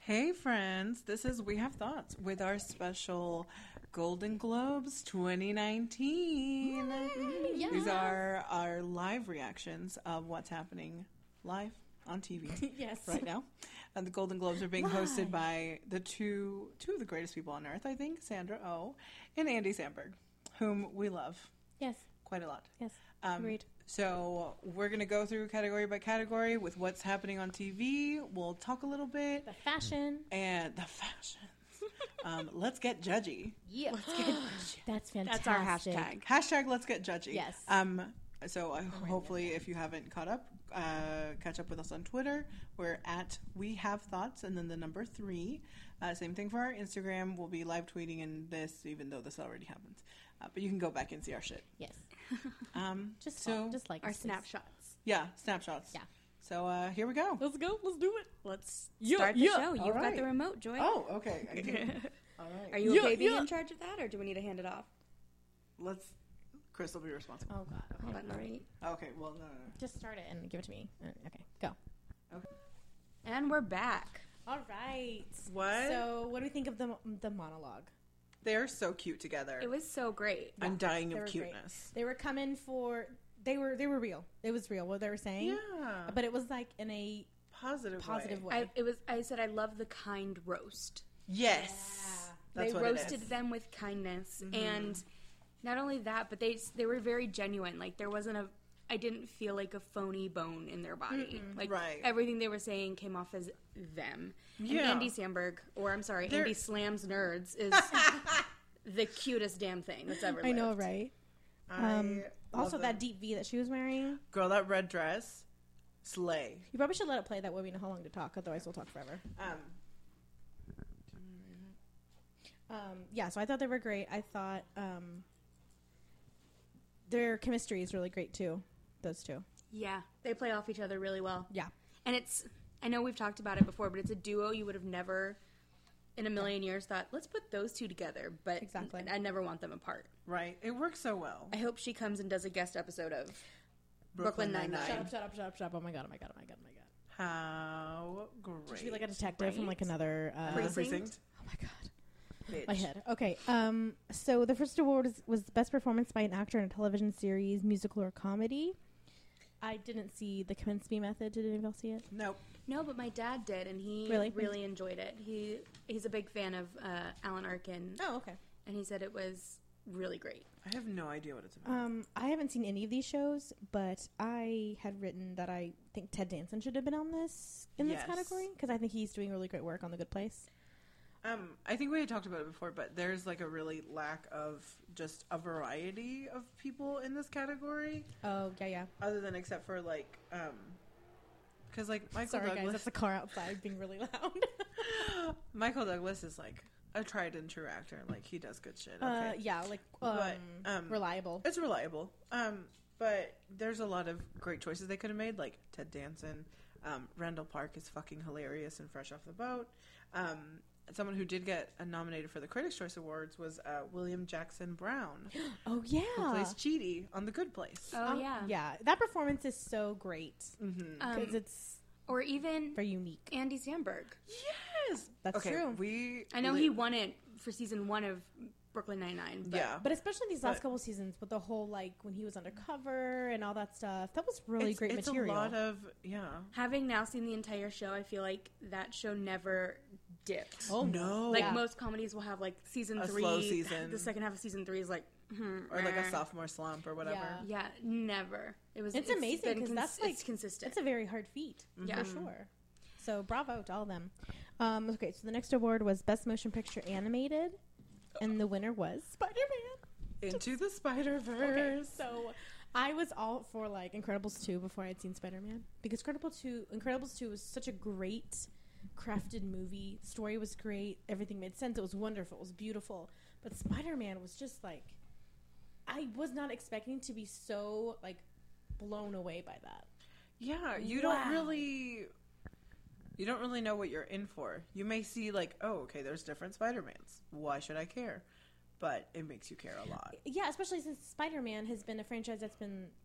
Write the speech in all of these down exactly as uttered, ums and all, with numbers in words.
Hey friends, this is We Have Thoughts with our special Golden Globes twenty nineteen. Yeah. These are our live reactions of what's happening live on T V Yes. right now. And the Golden Globes are being Live. hosted by the two two of the greatest people on earth, I think, Sandra Oh and Andy Samberg, whom we love Yes. quite a lot. Yes. Um, Agreed. So we're going to go through category by category with what's happening on T V. We'll talk a little bit. The fashion. And the fashions. um, let's get judgy. Yeah. That's fantastic. That's our hashtag. Hashtag let's get judgy. Yes. Um, so uh, hopefully if you haven't caught up, uh, catch up with us on Twitter. We're at We Have Thoughts and then the number three. Uh, same thing for our Instagram. We'll be live tweeting in this, even though this already happens. Uh, but you can go back and see our shit. Yes. Um, Just so, so, just like Our us, please. snapshots. yeah, snapshots. Yeah. So uh, here we go. Let's go. Let's do it. Let's Yeah, start the yeah. show. You've All right. got the remote, Joy. Oh, okay. I do. All right. Are you Yeah, okay being yeah. in charge of that, or do we need to hand it off? Let's. Chris will be responsible. Oh God. Okay. Hold on, let me. Okay. Well, no, no, no. Just start it and give it to me. Uh, Okay. Go. Okay. And we're back. All right. What? So, what do we think of the the monologue? They're so cute together. It was so great. I'm dying They of were cuteness. great. They were coming for. They were. They were real. It was real what they were saying. Yeah. But it was like in a Positive positive way. way. I, it was. I said I love the kind roast. Yes. That's they what roasted it is. them with kindness, Mm-hmm. and not only that, but they they were very genuine. Like there wasn't a. I didn't feel like a phony bone in their body. Like Right. everything they were saying came off as them. Yeah. And Andy Samberg, or I'm sorry, They're- Andy Slams Nerds is the cutest damn thing that's ever lived. I know, right? I Um, love also, them. that deep V that she was wearing. Girl, that red dress, slay. You probably should let it play. That way we know how long to talk. Otherwise, we'll talk forever. Um, Um, yeah, so I thought they were great. I thought um, their chemistry is really great too. Those two. Yeah, they play off each other really well. Yeah. And it's, I know we've talked about it before, but it's a duo you would have never in a million years thought, let's put those two together. But Exactly. I never want them apart. right. It works so well. I hope she comes and does a guest episode of Brooklyn Brooklyn Nine-Nine. Shut up! Shut up! Shut up! Shut up! Oh my god! Oh my god! Oh my god! Oh my god! How great. She's like a detective from like another uh, Precinct. Precinct? Oh my god! Bitch. My head. Okay. Um. So the first award was, was best performance by an actor in a television series, musical or comedy. I didn't see The Kaminsky Method. Did anyone else see it? Nope. No, but my dad did, and he Really? really, enjoyed it. He He's a big fan of uh, Alan Arkin, Oh, okay. and he said it was really great. I have no idea what it's about. Um, I haven't seen any of these shows, but I had written that I think Ted Danson should have been on this in Yes. this category because I think he's doing really great work on The Good Place. Um, I think we had talked about it before, but there's like a really lack of just a variety of people in this category, Oh yeah, yeah. other than except for like, um, because like Michael Sorry, guys, Douglas, that's the car outside being really loud. Michael Douglas is like a tried and true actor. Like he does good shit. Okay, uh, yeah, like um, But, um, reliable. it's reliable. Um, but there's a lot of great choices they could have made, like Ted Danson. Um, Randall Park is fucking hilarious and fresh off the boat. Um, someone who did get uh, nominated for the Critics' Choice Awards was uh, William Jackson Brown, Oh yeah, who plays Chidi on The Good Place. Oh, Um, yeah. yeah. That performance is so great Mm-hmm. because Um, it's or even very unique. Andy Samberg. Yes, That's okay, true. We I know li- he won it for season one of Brooklyn Nine-Nine. But yeah, But especially these last But- couple seasons with the whole like when he was undercover and all that stuff, that was really it's, great it's material. a lot of yeah. having now seen the entire show, I feel like that show never dipped. oh No. Like yeah. most comedies will have like season A three. slow season. The second half of season three is like, hmm, Or like a eh. sophomore slump or whatever. Yeah. Yeah, never. It was. It's amazing been because cons- that's like it's consistent. It's a very hard feat Yeah. for sure. So bravo to all of them. Um, okay, so the next award was Best Motion Picture Animated, and the winner was Spider-Man. Into the Spider Okay, Verse. so I was all for like Incredibles two before I had seen Spider-Man because Incredibles two, Incredibles two was such a great crafted movie. The story was great. Everything made sense. It was wonderful. It was beautiful. But Spider-Man was just like, I was not expecting to be so like blown away by that. Yeah, you Wow. don't really you don't really know what you're in for. You may see like, oh, okay, there's different Spider-Mans. Why should I care? But it makes you care a lot. Yeah, especially since Spider-Man has been a franchise that's been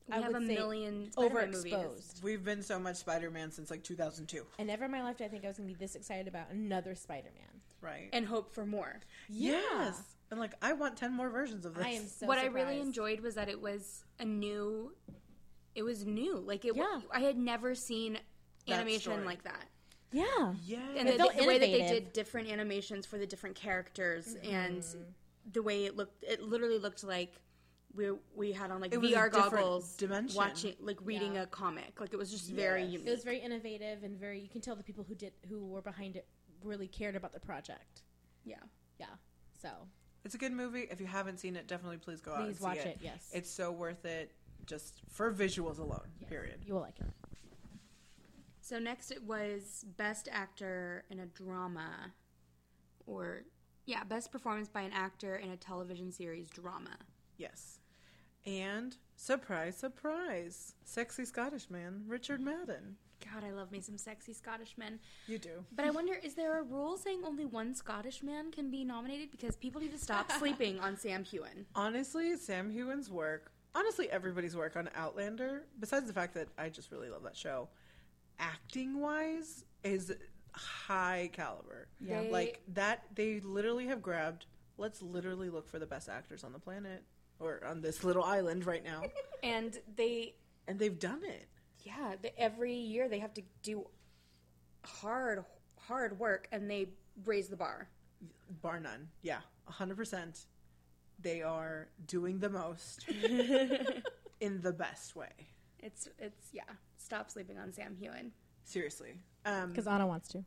We I have would a say million Spider-Man movies. overexposed. We've been so much Spider-Man since like two thousand two, And never in my life did I think I was going to be this excited about another Spider-Man. right? And hope for more. Yes, and like I want ten more versions of this. I am so what surprised. I really enjoyed was that it was a new. It was new. Like it. Yeah. I had never seen That animation story. like that. Yeah. Yeah, And It the, felt the way that they innovative. did different animations for the different characters, Mm-hmm. and the way it looked, it literally looked like we we had on like It was V R a different goggles, dimension. watching like reading Yeah. a comic. Like it was just very Yes. unique. It was very innovative and very. You can tell the people who did, who were behind it, really cared about the project. yeah. Yeah. So it's a good movie. If you haven't seen it, definitely please go out and please see watch it. it. Yes, It's so worth it, just for visuals alone. Yes. Period. You will like it. So next it was Best Actor in a Drama, or yeah, Best Performance by an Actor in a Television Series Drama. Yes, and surprise, surprise, sexy Scottish man, Richard Madden. God, I love me some sexy Scottish men. You do. But I wonder, is there a rule saying only one Scottish man can be nominated? Because people need to stop sleeping on Sam Heughan. Honestly, Sam Heughan's work, honestly, everybody's work on Outlander, besides the fact that I just really love that show, acting wise, is high caliber. Yeah. They- Like that, they literally have grabbed, let's literally look for the best actors on the planet, or on this little island right now, And they, and they've done it. yeah, they, every year they have to do hard, hard work, and they raise the bar. Bar none. Yeah, one hundred percent. They are doing the most in the best way. It's, it's, yeah, stop sleeping on Sam Heughan. Seriously. Um, Because Anna wants to.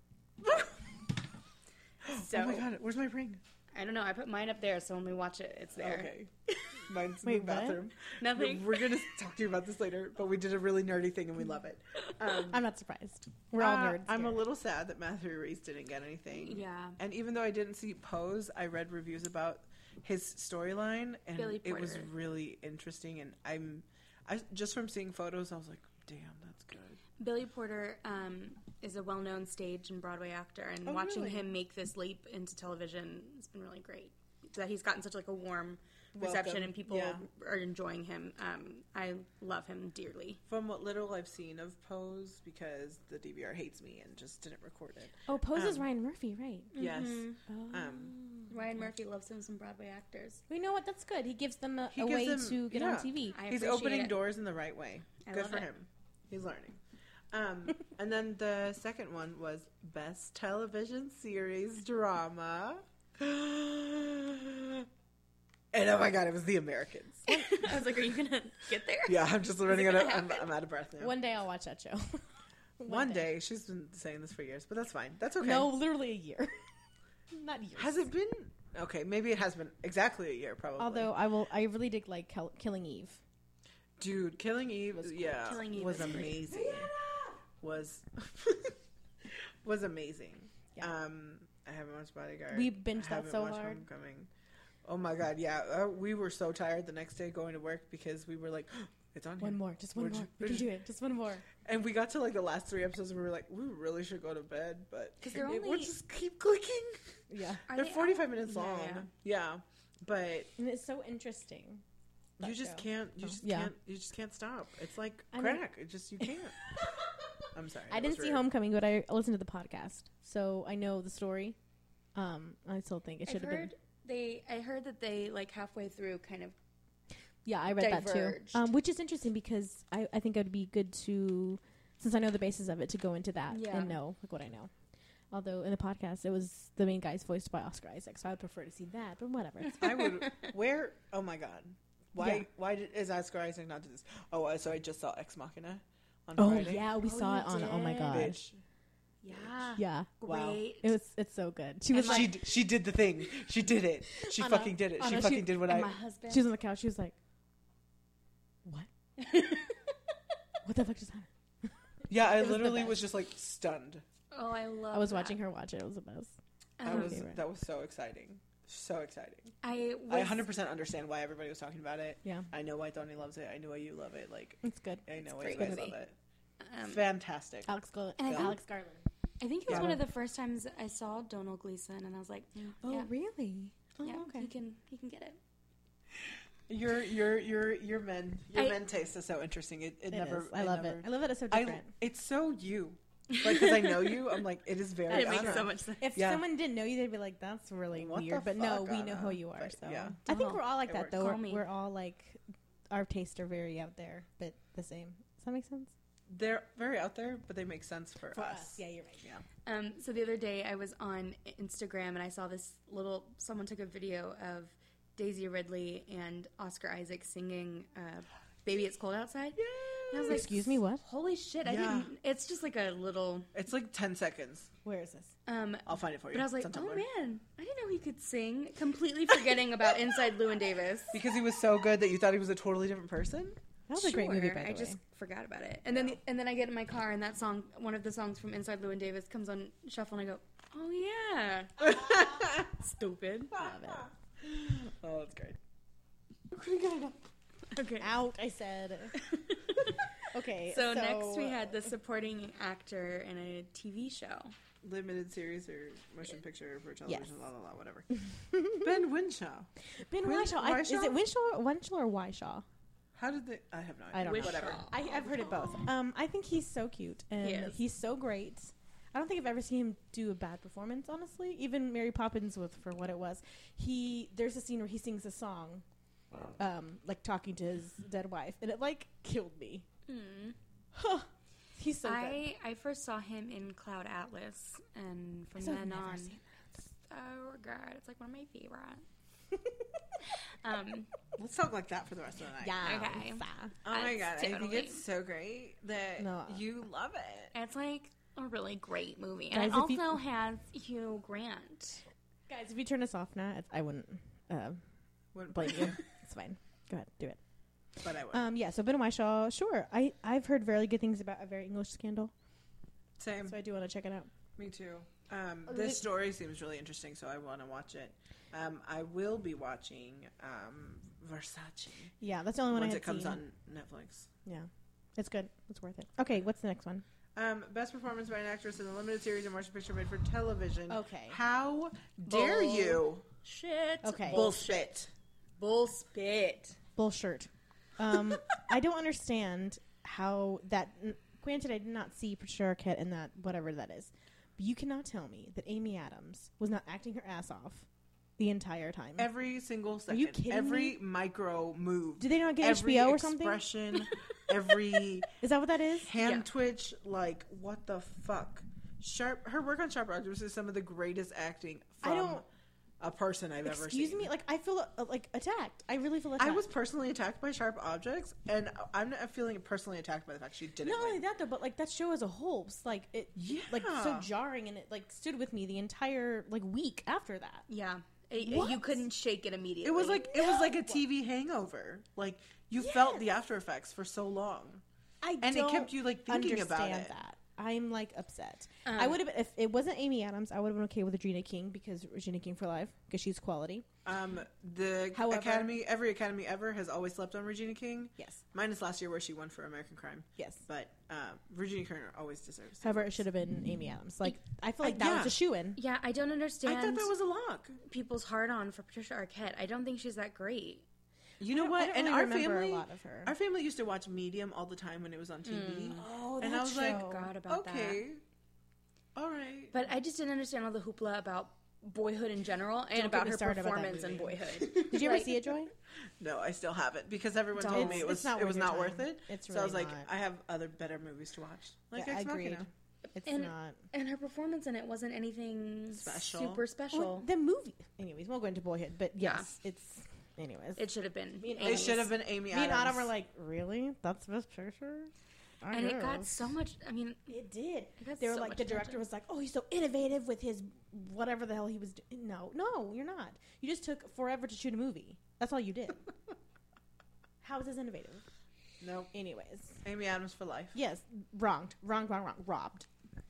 So, oh my god, where's my ring? I don't know, I put mine up there, so when we watch it, it's there. Okay. Mine's in Wait, the what? bathroom. Nothing. We're going to talk to you about this later, but we did a really nerdy thing and we love it. Um, I'm not surprised. We're all uh, nerds. I'm a here. little sad that Matthew Reese didn't get anything. Yeah. And even though I didn't see Pose, I read reviews about his storyline, and Billy it was Porter. really interesting. And I'm, I just from seeing photos, I was like, damn, that's good. Billy Porter um, is a well-known stage and Broadway actor, and Oh, watching really? him make this leap into television has been really great. That he's gotten such like a warm reception, Welcome. and people Yeah. are enjoying him. Um, I love him dearly. From what little I've seen of Pose, because the D V R hates me and just didn't record it. Oh, Pose is um, Ryan Murphy, right? Yes. Oh. Um, Ryan Murphy loves him some Broadway actors. We know what? That's good. He gives them a, He a gives way them- to get yeah. on T V. I He's appreciate opening it. doors in the right way. I Good love for it. him. He's learning. Um, and then the second one was Best Television Series Drama. And oh my god, it was The Americans. I was like, "Are you gonna get there?" Yeah, I'm just running out gonna of, I'm, happen? I'm out of breath now. One day I'll watch that show. One day. She's been saying this for years, but that's fine. That's okay. No, literally a year. Not years. Has it been? Okay, maybe it has been exactly a year, probably. Although I will, I really did like Kill, Killing Eve. Dude, Killing Eve, Was cool. yeah, Killing Eve was was great. amazing. Was was amazing. Yeah. Um, I haven't watched Bodyguard. We binged I that haven't so watched hard. Homecoming. Oh my god, yeah, uh, we were so tired the next day going to work because we were like, it's on One here. more, just one We're more. ju- We we're can ju- do it. Just one more. And we got to like the last three episodes and we were like, we really should go to bed, but 'Cause they're it- we'll only- just keep clicking. Yeah, Are They're they forty-five out? minutes Yeah, long. yeah. Yeah, but and it's so interesting. that you just show. can't. You Oh. just Yeah. can't. You just can't stop. It's like I know. crack. It just you can't. I'm sorry. I that didn't was see rude. Homecoming, but I listened to the podcast, so I know the story. Um, I still think it I've should have been. heard they. I heard that they like halfway through kind of. Yeah, I read that too. diverged. Um, which is interesting because I, I think it would be good to, since I know the basis of it, to go into that Yeah. and know like what I know. Although in the podcast it was the main guy's voiced by Oscar Isaac, so I would prefer to see that. But whatever. It's I would. Where? Oh my god. Why? Yeah. Why did, is Oscar Isaac not do this? Oh, uh, so I just saw Ex Machina on oh Friday. yeah, we Oh, saw you it on. Oh my did? god. Bitch. Yeah. Yeah, Wow. Great. it was. It's so good. She was And like, She d- she did the thing. She did it. She Anna, fucking did it. She Anna, she- fucking did what and I. my husband. she was on the couch. She was like, "What? What the fuck just happened?" Yeah, I it was the literally best. was just like stunned. oh, I love. I was that. watching her watch it. It was the best. That Um, was favorite. that was so exciting. So exciting. I was, I one hundred percent understand why everybody was talking about it. Yeah, I know why Donnie loves it. I know why you love it. Like it's good. I know why great you guys movie. love it. Um, Fantastic. Alex Gar- And I think- Alex Garland. I think it was Yeah. one of the first times I saw Donald Gleason, and I was like, mm, Oh yeah, really? Oh yeah, okay. he can he can get it. Your your your your men your I- men taste is so interesting. It, it, It never. is. I love never, it. I love that it's so I, different. it's so you. Like, because I know you, I'm like, it is very. It makes Anna. so much sense. If Yeah. someone didn't know you, they'd be like, "That's really What weird." the But no, fuck, we know Anna? who you are. But, So yeah. I think Oh, we're all like it that, works. though. Call We're, me. we're all like, our tastes are very out there, but the same. Does that make sense? They're very out there, but they make sense for, us. yeah, you're right. Yeah. Um, so the other day I was on Instagram and I saw this little, someone took a video of Daisy Ridley and Oscar Isaac singing uh, Baby It's Cold Outside. And I was like, Excuse me, what? holy shit, I Yeah. didn't, it's just like a little, It's like ten seconds. Where is this? um, I'll find it for you. but I was like, It's on oh Tumblr. man, I didn't know he could sing, completely forgetting about Inside Llewyn Davis. Because he was so good that you thought he was a totally different person? That was a great movie, Sure, by the I way. just forgot about it. And then and then I get in my car and that song, one of the songs from Inside Llewyn Davis comes on shuffle and I go, oh yeah. Stupid. Love it. Oh, that's great. Okay. Out, I said. Okay. So, next we had the supporting actor in a T V show. Limited series or motion picture for television, Yes. la la la, whatever. Ben Winshaw. Ben Win- Whishaw. I, is Whishaw? it Winshaw, Winshaw or Wyshaw? How did they? I have no idea. I don't know. Whatever. I, I've heard it both. Um, I think he's so cute and He is. he's so great. I don't think I've ever seen him do a bad performance, honestly. Even Mary Poppins, with for what it was, he there's a scene where he sings a song, um, like talking to his dead wife, and it like killed me. Mm. Huh. He's so good. I, I first saw him in Cloud Atlas, and from So I've then never on, seen oh god, it's like one of my favorites. um, Let's talk like that for the rest of the night. Yeah. Okay. Oh my That's god, I think totally- it's so great that No. you love it. it's like a really great movie, Guys, and it if you- also has Hugh Grant. Guys, if you turn us off now, it's, I wouldn't uh, Wouldn't blame blame you. you, It's fine. Go ahead, do it. but I would. Um, yeah. So Ben Whishaw, sure. I I've heard very good things about A Very English Scandal, Same. so I do want to check it out. Me too. Um, Oh, this the- story seems really interesting, so I want to watch it. Um, I will be watching um, Versace Yeah, that's the only one I once had it comes seen. on Netflix. Yeah, it's good. It's worth it. Okay, what's the next one? Um, best performance by an actress in a limited series or motion picture made for television. Okay. How dare Bull. you? Shit. Okay. Bullshit. Bull spit. Bullshit. Um, I don't understand how that. n- Granted, I did not see Patricia Arquette in that, whatever that is. But you cannot tell me that Amy Adams was not acting her ass off the entire time. Every single second. you kidding Every me? micro move. Did they not get every H B O or something? expression, every Is that what that is? hand Yeah. twitch, like what the fuck? Sharp. Her work on Sharp Objects is some of the greatest acting I from don't- a person I've ever seen. Excuse me? Like, I feel uh, like attacked. I really feel attacked. I was personally attacked by Sharp Objects, and I'm not feeling personally attacked by the fact she didn't Not win. only that though, but like that show as a whole, was, like it, like so Yeah. jarring, and it like stood with me the entire like week after that. Yeah. It- What? you couldn't shake it immediately. It was like it was like a T V hangover. Like you felt the after effects for so long. I And it don't kept you, like, thinking about understand it. that. I'm like upset. Um, I would have if it wasn't Amy Adams, I would have been okay with Regina King because Regina King for life because she's quality. Um, the However- Academy, every Academy ever has always slept on Regina King. Yes, Minus last year where she won for American Crime. yes. But uh, Regina King always deserves. However, it should have been Amy Adams. Like I feel I- like that yeah. was a shoe in. Yeah, I don't understand I thought that was a lock. people's hard on for Patricia Arquette. I don't think she's that great. You know I what? don't And really our remember family, a lot of her. our family used to watch Medium all the time when it was on T V. Oh, and I was like, Forgot about that. okay, all right. But I just didn't understand all the hoopla about Boyhood in general and Don't get about me her started about that performance in movie. Boyhood. Did you ever Like- see it, Joy? No, I still haven't because everyone Don't. told me It's- it was it's not it was worth your not worth time. it. It's so I was really like, not. I have other better movies to watch, like Yeah, Ex agreed. Machina. It's And- not. And her performance in it wasn't anything Special. super special. Well, the movie. Anyways, we'll go into Boyhood, but yes, it's. Anyways, It should have been. Me and Amy. It should have been Amy me Adams. and Adam were like, really? That's Best Picture? I And it got guess. so much. I mean, It did. It got They were so like, much the director attention. was like, "Oh, he's so innovative with his whatever the hell he was doing." No, no, you're not. You just took forever to shoot a movie. That's all you did. How is this innovative? Nope. Anyways, Amy Adams for life. yes, wronged, wrong, wrong, wrong, robbed.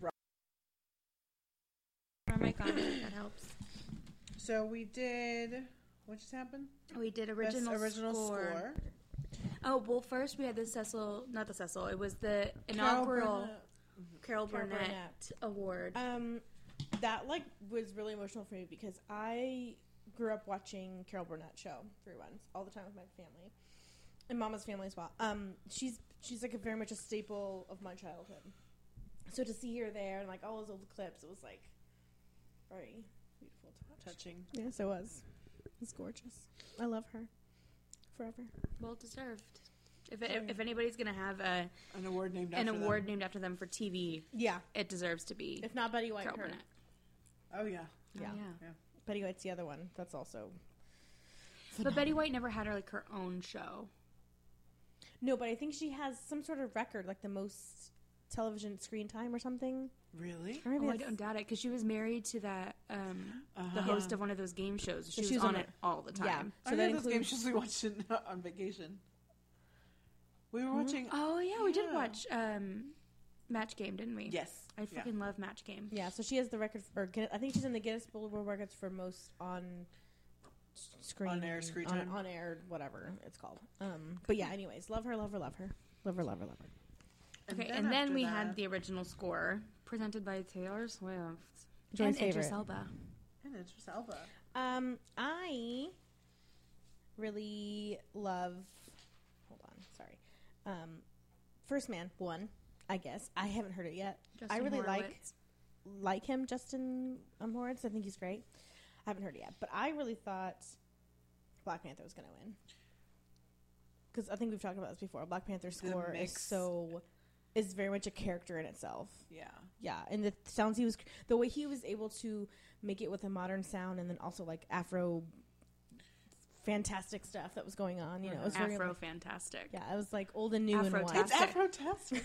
our mic on. That helps. So we did. What just happened? We did Best original, original score. score. Oh well, first we had the Cecil, not the Cecil. It was the inaugural Carol Carol Burnett, Burnett. Award. Um, that like was really emotional for me because I grew up watching Carol Burnett show for reruns all the time with my family and Mama's family as well. Um, she's she's like a very much a staple of my childhood. So to see her there and like all those old clips, it was like very beautiful to watch. Touching. Yes, it was. It's gorgeous. I love her forever. Well deserved. If it, if anybody's gonna have a An award named an after award them. named after them for T V, Yeah, it deserves to be if not Betty White, Carol her. Burnett. Oh yeah. Yeah. Oh, Yeah. Betty White's the other one. That's also. But Betty White never had her like her own show. No, but I think she has some sort of record, like the most television screen time or something. Really? Or maybe Oh, I that's- don't doubt it because she was married to that um, Uh-huh. the host of one of those game shows. She So was, she was on on it it. all the time. Yeah. So So I that know those game includes. shows we watched in, on vacation. We were watching. Oh yeah, we did Yeah. watch um, Match Game, didn't we? Yes. I Yeah. freaking love Match Game. Yeah, so she has the record for. Guinness- I think she's in the Guinness Book of World Records for most on s- screen, On-air screen on, time? on air, whatever it's called. Um, but yeah, anyways, love her, love her, love her, love her, love her, love her. Okay, and then after we that- had the original score presented by Taylor Swift Joy's and Idris favorite. Elba. And Idris Elba. Um, I really love. Hold on, sorry. Um, First Man one, I guess I haven't heard it yet. Justin I really like Horowitz. like him, Justin um, Horowitz. I think he's great. I haven't heard it yet, but I really thought Black Panther was going to win because I think we've talked about this before. Black Panther score is mix. so is very much a character in itself. Yeah. Yeah, and the sounds he was, the way he was able to make it with a modern sound, and then also like Afro, fantastic stuff that was going on. You know, it was very, Afro like- fantastic. yeah, it was like old and new in one. Afro-tastic. It's Afro-tastic.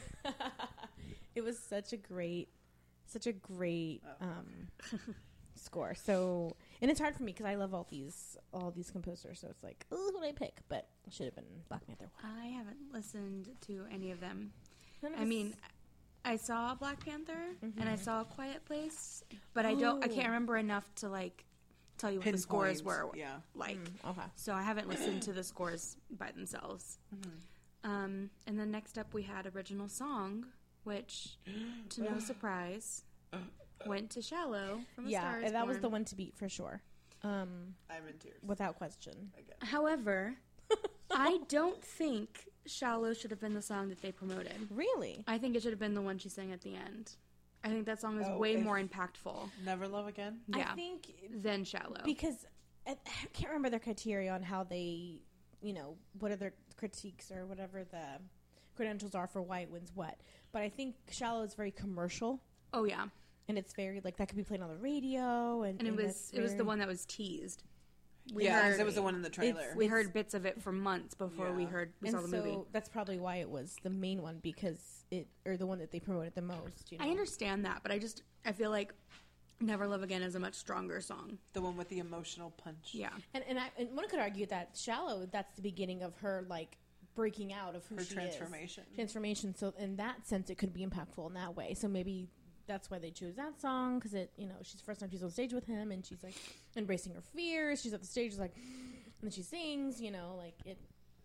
It was such a great, such a great Oh. um, score. So, and it's hard for me because I love all these all these composers. So it's like, oh, who would I pick? But it should have been Black Panther. I haven't listened to any of them. None of I us- mean, I saw Black Panther and I Mhm. saw A Quiet Place, but I don't. I Oh. can't remember enough to like tell you what the scores Pinpoint, were Yeah. like. Mm, okay. So I haven't listened to the scores by themselves. Mm-hmm. Um, and then next up we had original song, which, to no surprise, went to Shallow from A Yeah, Star Is and that was Born. the one to beat for sure, um, I'm in tears. without question. Again. However, I don't think Shallow should have been the song that they promoted. Really? I think it should have been the one she sang at the end. I think that song is Oh, way if- more impactful Never Love Again? Yeah. I think than Shallow. because I, I can't remember their criteria on how they, you know, what are their critiques or whatever the credentials are for why it wins what. But I think Shallow is very commercial, oh yeah, and it's very like that could be played on the radio, and, and it and was that's it was the very- one that was teased. We yeah, 'cause heard it was the one in the trailer. we heard bits of it for months before we Yeah. heard we and saw the so movie. that's probably why it was the main one because it or the one that they promoted the most. You know? I understand that, but I just I feel like Never Love Again is a much stronger song. The one with the emotional punch. Yeah, And and, I, and one could argue that Shallow, that's the beginning of her like breaking out of who Her she transformation. is. Transformation. So in that sense, it could be impactful in that way. So maybe that's why they choose that song because it, you know, she's the first time she's on stage with him and she's like embracing her fears. She's at the stage, she's like, and then she sings. You know, like it.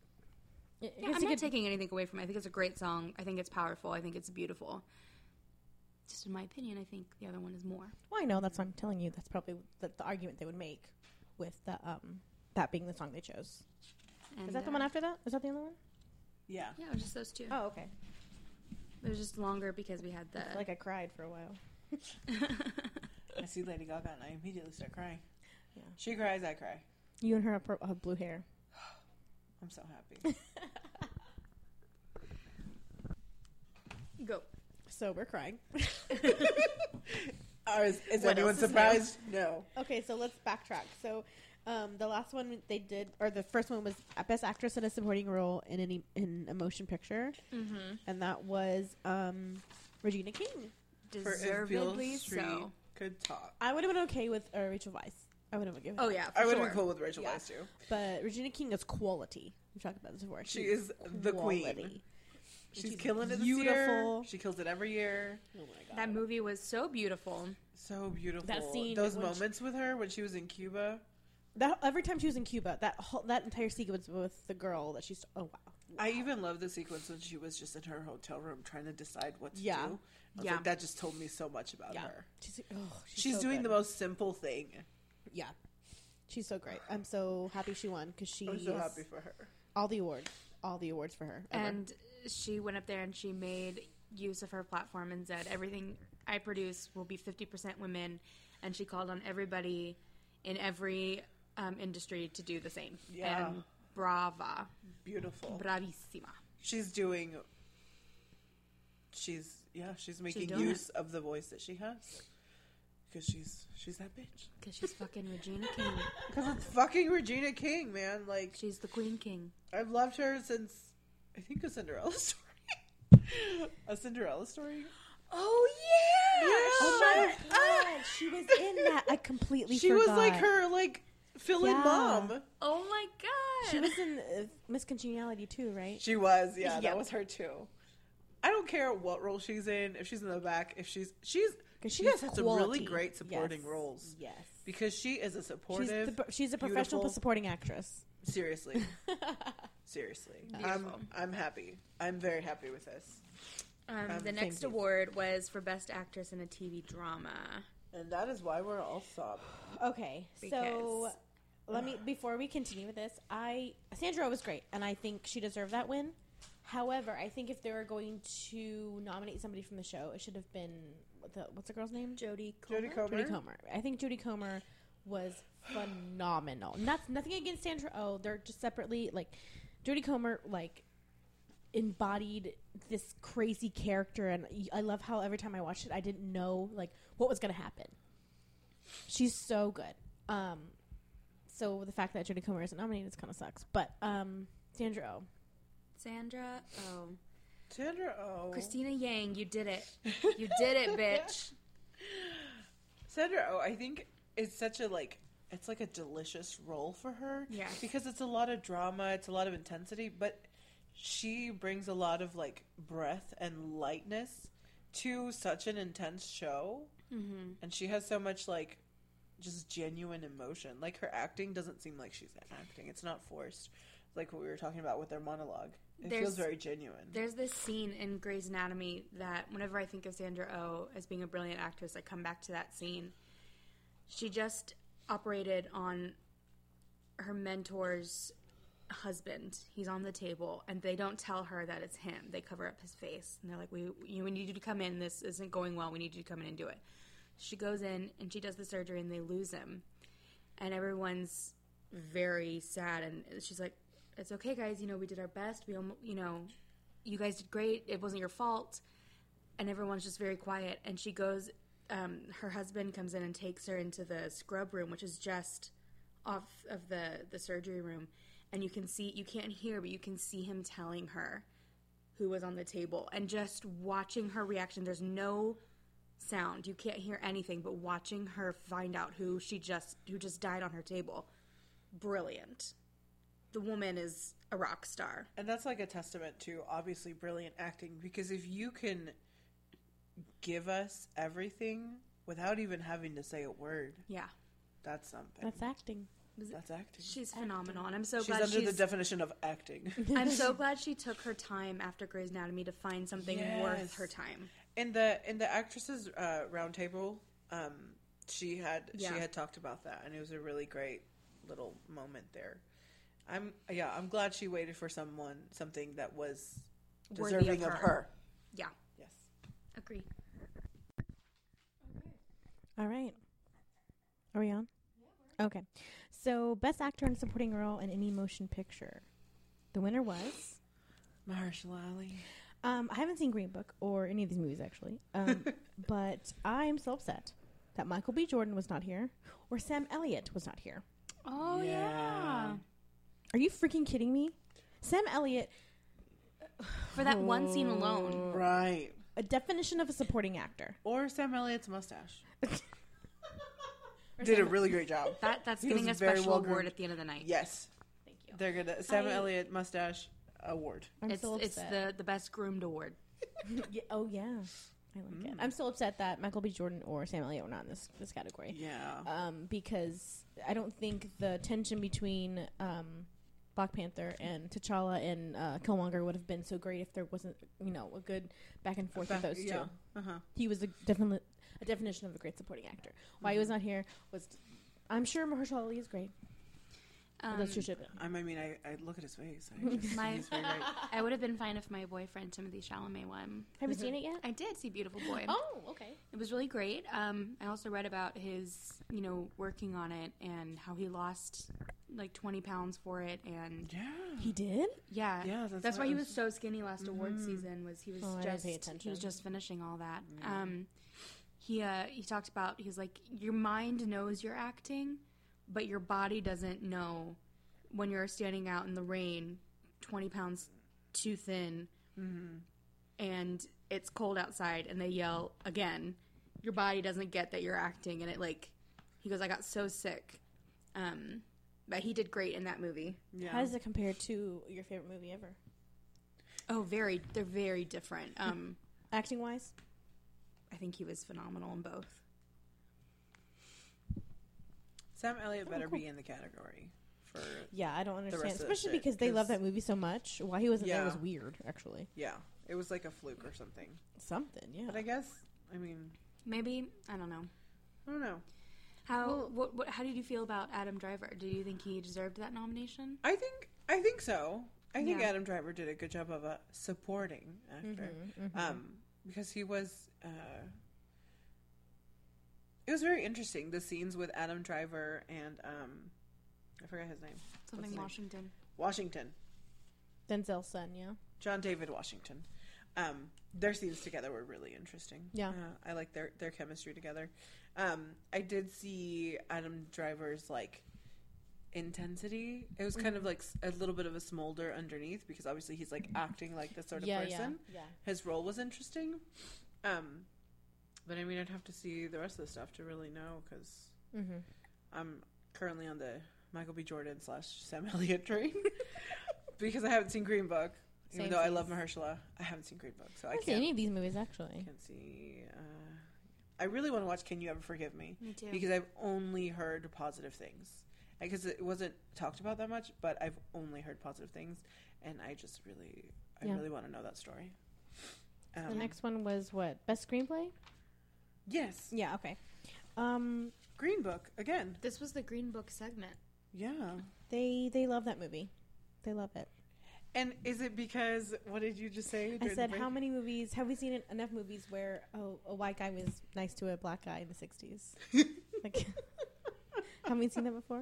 it yeah it's I'm a not good- taking anything away from it. I think it's a great song. I think it's powerful. I think it's beautiful. Just in my opinion, I think the other one is more. Well, I know that's what I'm telling you. That's probably the, the argument they would make with the um that being the song they chose. And, Is that the uh, one after that? Is that the other one? Yeah. Yeah, it was just those two. Oh, okay. It was just longer because we had the. I feel like I cried for a while. I see Lady Gaga and I immediately start crying. Yeah. She cries, I cry. You and her have, pur- have blue hair. I'm so happy. Go. So we're crying. Or is is What anyone else is surprised? No. Okay, so let's backtrack. So, um, the last one they did, or the first one was Best Actress in a Supporting Role in any in a Motion Picture, Mm-hmm. and that was um, Regina King. For if Beale Deservedly Street so. could talk. I would have been okay with uh, Rachel Weisz. I would have been okay with Oh that. yeah, for I would sure. have been cool with Rachel Yeah. Weisz too. But Regina King is quality. We've talked about this before. She She's is the queen. quality. She's, She's killing it this beautiful. year. She kills it every year. Oh my god. That movie was so beautiful. So beautiful. That scene Those when she- moments with her when she was in Cuba. That every time she was in Cuba, that whole, that entire sequence with the girl that she's oh wow. I even love the sequence when she was just in her hotel room trying to decide what to Yeah. do. I was Yeah. like, that just told me so much about Yeah. her. She's oh, she's, She's so doing good. the most simple thing. Yeah. She's She's so great. I'm so happy she won because she. I'm so happy for her. All the awards, all the awards for her. Ever. And she went up there and she made use of her platform and said, everything I produce will be fifty percent women. And she called on everybody in every um, industry to do the same. Yeah. And brava. Beautiful. Bravissima. She's doing, she's, yeah, she's making she's use it. of the voice that she has. Because she's, she's that bitch. Because she's fucking Regina King. Because it's fucking Regina King, man. Like, She's the Queen King. I've loved her since, I think, A Cinderella Story. A Cinderella Story? Oh, yeah! Yeah. Oh my god, she was in that. I completely She forgot. was like her, like, fill-in Yeah. mom. Oh, my God! She was in uh, Miss Congeniality too, right? She was, yeah, Yep. that was her too. I don't care what role she's in, if she's in the back, if she's, she's, Because she she has has some really quality. great supporting Yes. roles. Yes. Because she is a She's, supportive, the, she's a professional beautiful- supporting actress. seriously, seriously. I'm, Beautiful. I'm happy. I'm very happy with this. Um, Um, the thank next you. award was for Best Actress in a T V Drama. And that is why we're all sobbing. Okay, so Because- let me before we continue with this, I Sandra Oh was great, and I think she deserved that win. However, I think if they were going to nominate somebody from the show, it should have been what the, what's the girl's name? Jodie Comer. Jodie Comer. Jodie Comer. I think Jodie Comer was phenomenal. And that's nothing against Sandra Oh. They're just separately like Jodie Comer like embodied this crazy character, and I love how every time I watched it, I didn't know like what was going to happen. She's so good. Um, so the fact that Jodie Comer isn't nominated kind of sucks. But um, Sandra Oh. Sandra Oh. Sandra Oh. Christina Yang, you did it. You did it, bitch. Sandra Oh, I think is such a like it's like a delicious role for her. Yeah. Because it's a lot of drama, it's a lot of intensity, but she brings a lot of like breath and lightness to such an intense show. Mm-hmm. And she has so much like just genuine emotion. Like her acting doesn't seem like she's acting. It's not forced. Like what we were talking about with their monologue. It There's- feels very genuine. There's this scene in Grey's Anatomy that whenever I think of Sandra Oh as being a brilliant actress, I come back to that scene. She just operated on her mentor's husband. He's on the table, and they don't tell her that it's him. They cover up his face, and they're like, "We, you, we need you to come in. This isn't going well. We need you to come in and do it." She goes in, and she does the surgery, and they lose him. And everyone's very sad, and she's like, "It's okay, guys. You know, we did our best. We, almo- you know, you guys did great. It wasn't your fault." And everyone's just very quiet. And she goes, um, her husband comes in and takes her into the scrub room, which is just off of the, the surgery room. And you can see, you can't hear, but you can see him telling her who was on the table. And just watching her reaction, there's no sound. You can't hear anything, but watching her find out who she just, who just died on her table. Brilliant. The woman is a rock star. And that's like a testament to obviously brilliant acting, because if you can give us everything without even having to say a word, Yeah. that's something. That's acting. That's acting. She's phenomenal, and I'm so She's glad under she's. the definition of acting. I'm so glad she took her time after Grey's Anatomy to find something Yes. worth her time. In the in the actresses uh, roundtable, um, she had Yeah. she had talked about that, and it was a really great little moment there. I'm yeah, I'm glad she waited for someone something that was Worthy of deserving of her. her. Yeah, Yes. agree. All right. Are we on? Okay. So, Best Actor in a Supporting Role in Any Motion Picture. The winner was... Mahershala Ali. Um, I haven't seen Green Book or any of these movies, actually. Um, but I am so upset that Michael B. Jordan was not here or Sam Elliott was not here. Oh Yeah. yeah. Are you freaking kidding me? Sam Elliott, For that one scene alone. Right. a definition of a supporting actor. Or Sam Elliott's mustache. Or Did a Sam- really great job. That that's He getting a was very special well award groomed. at the end of the night. Yes. Thank you. They're gonna Sam I- Elliott mustache award. I'm It's so it's upset. the the best groomed award. Yeah, oh, yeah. I like it. Mm. I'm so upset that Michael B. Jordan or Sam Elliott were not in this, this category. Yeah. Um, because I don't think the tension between um, Black Panther and T'Challa and uh, Killmonger would have been so great if there wasn't, you know, a good back and forth with those yeah. two. Uh-huh. He was a, definitely a definition of a great supporting actor. Why he was not here was I'm sure Mahershala Ali is great. Um, That's your ship. I mean, I, I look at his face. I just, My- he's very great. I would have been fine if my boyfriend Timothy Chalamet won. Have you seen it yet? I did see Beautiful Boy. Oh, okay. It was really great. Um, I also read about his, you know, working on it and how he lost like twenty pounds for it, and Yeah. He did? yeah, Yeah, that's that's what why he I was was- so skinny last award Mhm. season. Was he was Oh, I didn't just pay he attention. was just finishing all that. Yeah. Um, he uh, he talked about he's like your mind knows you're acting, but your body doesn't know when you're standing out in the rain, twenty pounds too thin, Mm-hmm. and it's cold outside, and they yell again. Your body doesn't get that you're acting, and it like he goes, I got so sick. Um, but he did great in that movie. Yeah. How does it compare to your favorite movie ever? Oh, very, they're very different. Um, Acting wise? I think he was phenomenal in both. Sam Elliott Oh, better cool. be in the category for Yeah, I don't understand. rest of the Especially shit, because they love 'cause- that movie so much. Why he wasn't there Yeah. was weird, actually. yeah. It was like a fluke or something. Something, yeah. But I guess I mean Maybe I don't know. I don't know. How Well- what, what how did you feel about Adam Driver? Do you think he deserved that nomination? I think I think so. I think Yeah. Adam Driver did a good job of a supporting actor. Mhm, mhm. Um, because he was. Uh, it was very interesting the scenes with Adam Driver and um, I forgot his name. Something his name? Washington. Washington, Denzel's son, yeah. John David Washington. Um, their scenes together were really interesting. Yeah. uh, I like their their chemistry together. Um, I did see Adam Driver's like intensity. It was kind Mm-hmm. of like s- a little bit of a smolder underneath because obviously he's like acting like this sort of yeah, person. yeah, His role was interesting. Um, but I mean, I'd have to see the rest of the stuff to really know because yeah. Mm-hmm. I'm currently on the Michael B. Jordan slash Sam Elliott train because I haven't seen Green Book. Even Same though I seas. love Mahershala, I haven't seen Green Book, so I I haven't seen can't, any of these movies, actually. can't see. Uh, I really want to watch Can You Ever Forgive Me? Me too. Because I've only heard positive things. Because it wasn't talked about that much, but I've only heard positive things, and I just really, I Yeah. really want to know that story. Um, The next one was what? Best screenplay? yes, Yeah, okay. Um, Green Book again. This was the Green Book segment. Yeah. they they love that movie. They love it. And is it because what did you just say? I during the said, break? how many movies have we seen en- enough movies where oh, a white guy was nice to a black guy in the sixties? Like, haven't we seen that before?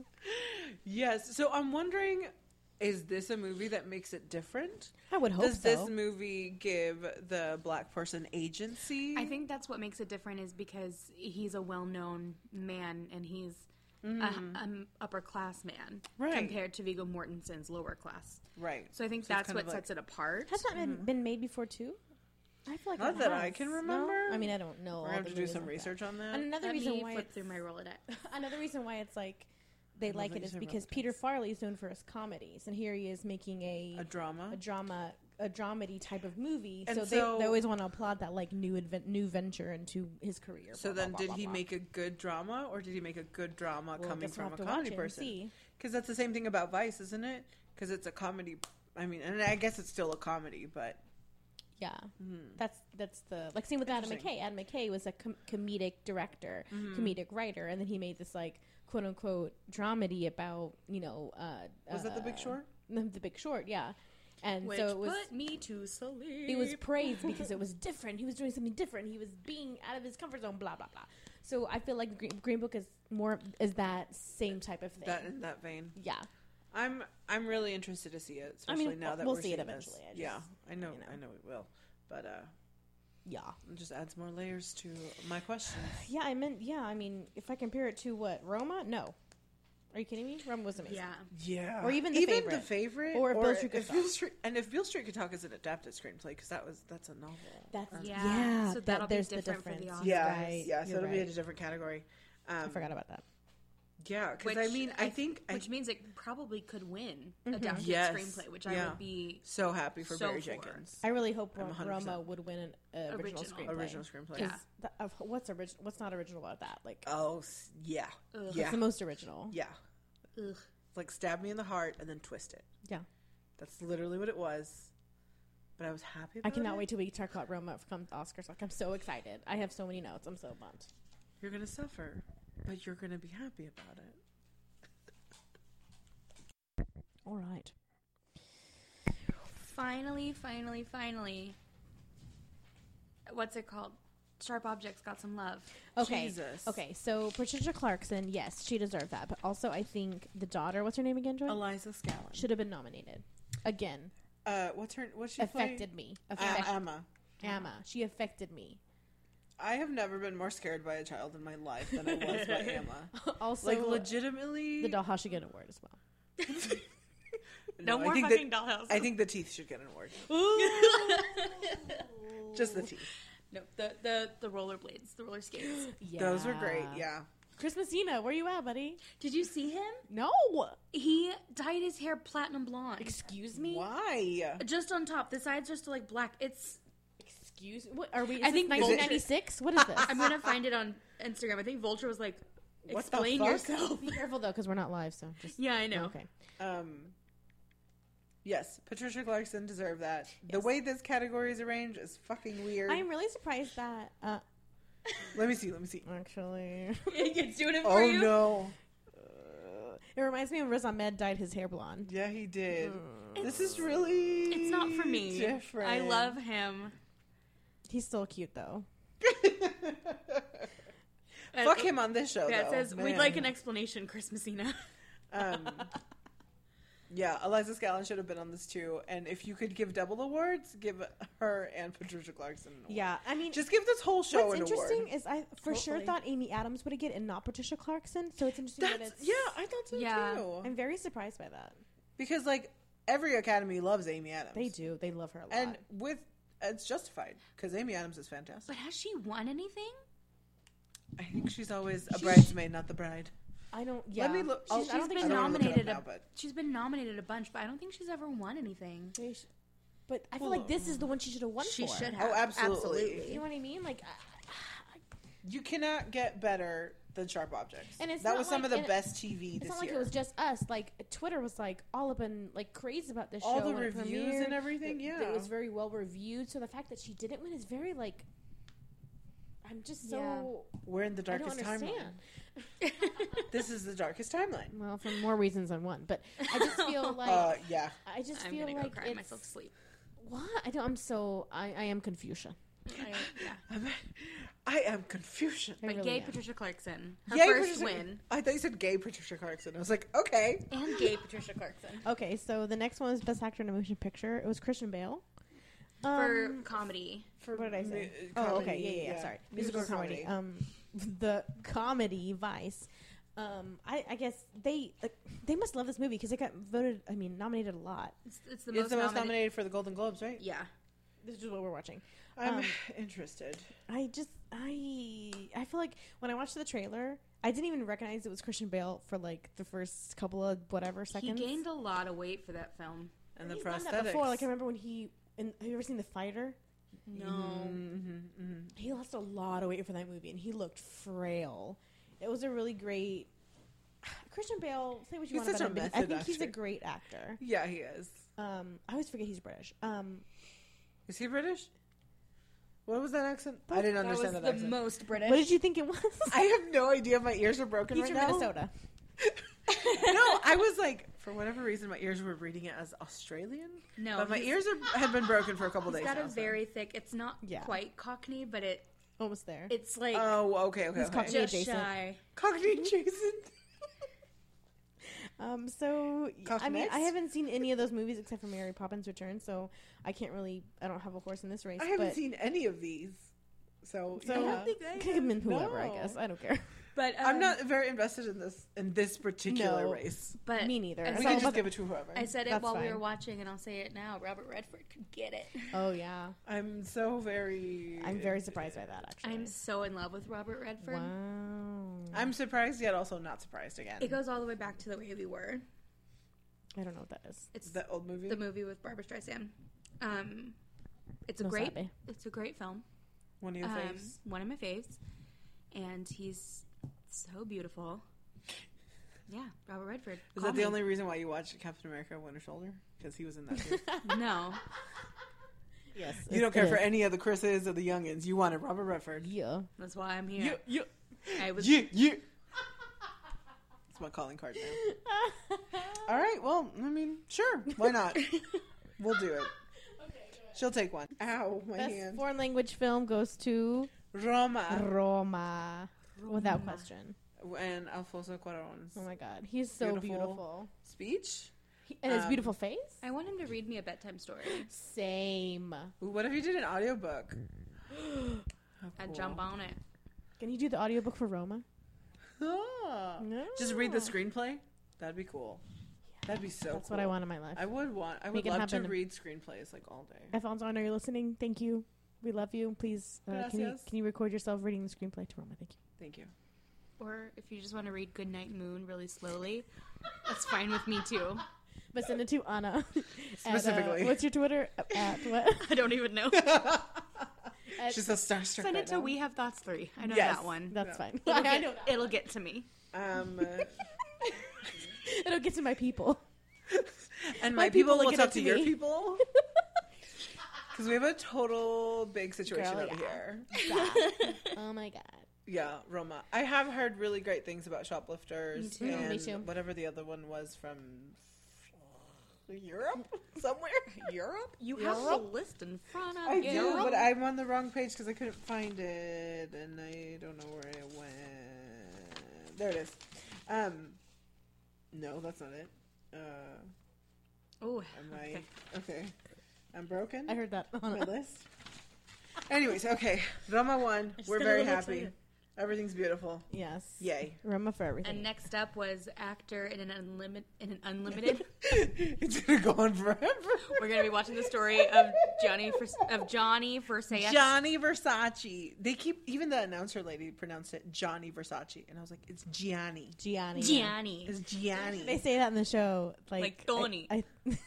Yes. So I'm wondering, is this a movie that makes it different? I would hope Does so. this movie give the black person agency? I think that's what makes it different is because he's a well-known man and he's Mhm. a, an upper-class man Right. compared to Viggo Mortensen's lower class. Right. So I think So it's that's kind what of like- sets it apart. Has that been, been made before too? I feel like Not it that I has. can No? remember. I mean, I don't know. We're all gonna have the to do movies some like that. research on that. And another Let reason me why flip it's, through my Rolodex. another reason why it's like they I love like that it you is say because Rolodex. Peter Farley is known for his comedies, and here he is making a A drama. a drama a dramedy type of movie. And So, so- they, they always want to applaud that like new advent, new venture into his career. So blah, then, blah, did blah, he blah, make a good drama, or did he make a good drama Well, coming guess we'll from a have to watch comedy it and person? see. Because that's the same thing about Vice, isn't it? Because it's a comedy. I mean, and I guess it's still a comedy, but Yeah, mm, that's that's the like same with Adam Interesting. McKay. Adam McKay was a com- comedic director, Mhm. comedic writer, and then he made this like quote unquote dramedy about you know uh, was that The Big uh, Short? The Big Short, yeah. And Which so it was put me to sleep. it was praised because it was different. He was doing something different. He was being out of his comfort zone. Blah blah blah. So I feel like Green, Green Book is more is that same type of thing. That in that vein. Yeah. I'm I'm really interested to see it, I especially mean, now that we'll we're see it seeing this. eventually. I just- yeah, I know, you know. I know we will, but uh, Yeah. it just adds more layers to my questions. Yeah, I meant yeah. I mean, if I compare it to what Roma, no. Are you kidding me? Roma was amazing. Yeah. Yeah, Or even The even Favorite. the favorite, Or If Beale Street Could if Talk. Beale Street, and if Beale Street Could Talk is an adapted screenplay because that was that's a novel. That's Um, Yeah. yeah. So that- that'll be there's the different for the difference. Oscars. yeah, Right, yeah. So you're it'll be right. in a different category. Um, I forgot about that. Yeah, because Which I mean, I think I which means it probably could win Mhm. adapted Yes. screenplay, which I Yeah. would be so happy for So Barry for. Jenkins. I really hope I'm Ro- one hundred percent. Roma would win an uh, original, Original. screenplay. Original screenplay. Yeah. 'Cause the- of- what's original? What's not original about that? Like, Oh s- yeah, Ugh. yeah, it's the most original. yeah. Ugh. Like stab me in the heart and then twist it. Yeah. That's literally what it was. But I was happy. About I cannot it. wait till we talk about Roma from Oscars. Like, I'm so excited. I have so many notes. I'm so pumped. You're gonna suffer. But you're gonna be happy about it. All right. Finally, finally, finally. What's it called? Sharp Objects got some love. Okay. Jesus. Okay. So Patricia Clarkson, yes, she deserved that. But also, I think the daughter, what's her name again, Joy? Eliza Scallon. Should have been nominated. Again, Uh, what's her? What's she affected play? me. Uh, Affect- Emma. Emma. She affected me. I have never been more scared by a child in my life than I was by Emma. Also, Like legitimately, the Dollhouse should get an award as well. No, I more think fucking that- Dollhouse. I think the teeth should get an award. Just the teeth. No, the the the rollerblades, the roller skates. Yeah. Those were great. Yeah. Chris Messina, where you at, buddy? Did you see him? No. He dyed his hair platinum blonde. Excuse me. Why? Just on top, the sides are still like black. It's. Excuse. What are we? Is I I think think nineteen ninety-six. What is this? I'm gonna find it on Instagram. I think Vulture was like, What the "Explain fuck?" yourself." Be careful though, because we're not live. So just Yeah, I know. okay. Um. Yes, Patricia Clarkson deserved that. The Yes. way this category is arranged is fucking weird. I'm really surprised that. Uh, Let me see. Let me see. actually, It's doing it for Oh you. no. uh, it reminds me of Riz Ahmed dyed his hair blonde. Yeah, he did. Mm. This is really. It's not for me. Different. I love him. He's still cute though. Fuck him on this show. Yeah, though. it says we'd Man. like an explanation, Chris Messina. Um, yeah, Eliza Scallon should have been on this too. And if you could give double awards, give her and Patricia Clarkson an award. Yeah, I mean, Just give this whole show what's an interesting award. is I for sure Hopefully. thought Amy Adams would have get it and not Patricia Clarkson. So it's interesting that That's, it's yeah, I thought so Yeah. too. I'm very surprised by that. Because like every Academy loves Amy Adams. They do. They love her a lot. And with it's justified because Amy Adams is fantastic. But has she won anything? I think she's always a She's- bridesmaid, not the bride. I don't. Yeah. Let me look. She's- I'll- I She's don't think been I don't wanna look it up nominated. now, a, but she's been nominated a bunch, but I don't think she's ever won anything. They sh- But I feel Well, like this is the one she should have won She for. should have. Oh, absolutely. You know what I mean? Like, I- you cannot get better than Sharp Objects. And it's that not was some like- of the and best T V it's this not like year. it was just us. Like Twitter was like all up in like crazy about this All show. the when it reviews premiered. and everything. It- Yeah, it was very well reviewed. So the fact that she didn't win is very like. I'm just so. we're in the I don't darkest timeline. understand. This is the darkest timeline. Well, for more reasons than one, but I just feel like Uh, yeah. I just I'm feel gonna go like cry it's myself to sleep. what I don't. I'm so I, I am Confucia. I, yeah. I'm, I am confusion. I But really gay am. Patricia Clarkson, her Yay, first Patricia- win, I thought you said gay Patricia Clarkson. I was like, okay. and gay Patricia Clarkson Okay, so the next one is Best Actor in a Motion Picture. It was Christian Bale. for Um, comedy. For what did I say? mu- Oh, okay, comedy, yeah, yeah, yeah. Sorry, musical comedy. Um, the comedy Vice. Um, I, I guess they uh, they must love this movie because it got voted. I mean, nominated a lot. It's, it's the It's most, the most nominated. nominated for the Golden Globes, right? Yeah, This is what we're watching. I'm Um, interested. I just I I feel like when I watched the trailer, I didn't even recognize it was Christian Bale for like the first couple of whatever he seconds. gained a lot of weight for that film. And the He's done prosthetics. that before. Like I remember when he. In, have you ever seen The Fighter? No, Mm-hmm, mm-hmm. He lost a lot of weight for that movie, and he looked frail. It was a really great. Christian Bale, say what you He's want such about a him, but I method think he's a actor. great actor. Yeah, he is. Um, I always forget he's British. Um, Is he British? What was that accent? I didn't that was understand that, the accent. most British. what did you think it was? I have no idea. My ears are broken he's right from now. Minnesota. No, I was like, for whatever reason, my ears were reading it as Australian. No, but my he's- ears are, have been broken for a couple He's days got now. a so- very thick. It's not Yeah. quite Cockney, but it Almost there. it's like Oh, okay, okay, He's okay. Cockney. just adjacent. shy. Cockney adjacent. Um, so Cockney I mean, next? I haven't seen any of those movies except for Mary Poppins Return, so I can't really. I don't have a horse in this race. I haven't but, seen any of these. So, So I yeah. don't think I could have been whoever. I No. guess I don't care. But um, I'm not very invested in this in this particular No. race. But Me neither. I It's We all can about just the- give it to whoever. I said it That's while we fine. were watching, and I'll say it now. Robert Redford could get it. Oh yeah, I'm so very. I'm very surprised by that. Actually, I'm so in love with Robert Redford. wow. I'm surprised yet also not surprised again. It goes all the way back to The Way We Were. I don't know what that is. It's The old movie. the movie with Barbara Streisand. Um, it's a No great. sabe. It's a great film. One of your Um, faves. one of my faves, and he's so beautiful. Yeah, Robert Redford. Is Call that the me. only reason why you watched Captain America: Winter Soldier? Because he was in that too. No, Yes, You it- don't care it for is. any of the Chris's or the youngins. You wanted Robert Redford. Yeah. that's why I'm You, here. you, I was. you, you. It's my calling card now. All right. Well, I mean, sure. Why not? We'll do it. She'll take one. Ow, my Best hand. foreign language film goes to Roma. Roma. Without question. And Alfonso Cuarón's Oh my god. He's so Beautiful. beautiful. speech. He, and his Um, beautiful face? I want him to read me a bedtime story. Same. Ooh, what if you did an audiobook? How I'd cool. jump on it. Can you do the audiobook for Roma? Ah. No. Just read the screenplay. That'd be cool. That'd be so That's cool. what I want in my life. I would want. I would Make it love to happen. read screenplays like all day. Alfonso, I know you're listening. Thank you. We love you. Please, uh, can you Gracias. can you record yourself reading the screenplay to Roma? Thank you. Thank you. Or if you just want to read Goodnight Moon really slowly, that's fine with me too. But send it to Anna. At, uh, Specifically. what's your Twitter? At what? I don't even know. At- She's so starstruck Send right it to now. We Have Thoughts three. I know Yes. that one. That's No. fine. It'll I get, know that. it'll get to me. Um, uh, It'll get to my people. and My my, people, people will will get talk it to to your me. people. Because we have a total big situation Girl, over yeah. here. Oh my god. Yeah, Roma. I have heard really great things about Shoplifters Me too. and Me too. whatever the other one was from Europe somewhere. Europe. You Europe? have the list in front of I you. do, but I'm on the wrong page because I couldn't find it, and I don't know where it went. There it is. Um, no, that's not it. Uh, Oh, am okay. I okay? I'm broken. I heard that. my list. Anyways, okay, Roma won. just We're got a very little happy. excited. Everything's beautiful. Yes. Yay! Roma for everything. And next up was actor in an unlimited. In an unlimited. It's gonna go on forever. We're gonna be watching the story of Johnny Vers- of Johnny Versace. Johnny Versace. They keep even the announcer lady pronounced it Johnny Versace, and I was like, it's Gianni. Gianni. Gianni. It's Gianni. They say that in the show. Like, Like Tony. I, I,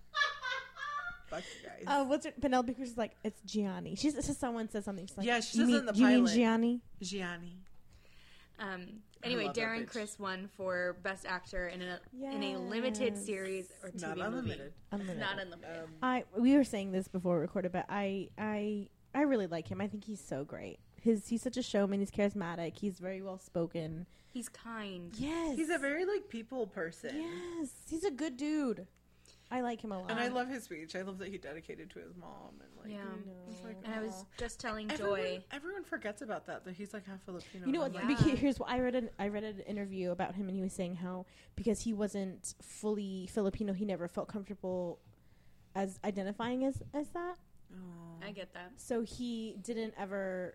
Fuck you guys. uh, what's it? Penelope Cruz is like, it's Gianni. She's it's just someone says something. She's like, Yeah, she "You says it mean- in the do you mean pilot." Gianni? Gianni. Um. Anyway, love that Darren bitch. Criss won for Best Actor in a in a limited Yes. series or T V Not movie. unlimited. Unlimited. Not unlimited. Um, I we were saying this before we recorded, but I I I really like him. I think he's so great. His he's such a showman. He's charismatic. He's very well spoken. He's kind. Yes, he's a very like people person. yes. He's a good dude. I like him a lot. And I love his speech. I love that he dedicated to his mom and like. Yeah. It's like, And I was aw. just telling Everyone, Joy. everyone forgets about that. That he's like half Filipino. You know and what? I'm Yeah. like, beca- Here's what I read. An, I read an interview about him, and he was saying how because he wasn't fully Filipino, he never felt comfortable as identifying as as that. aw. I get that. So he didn't ever.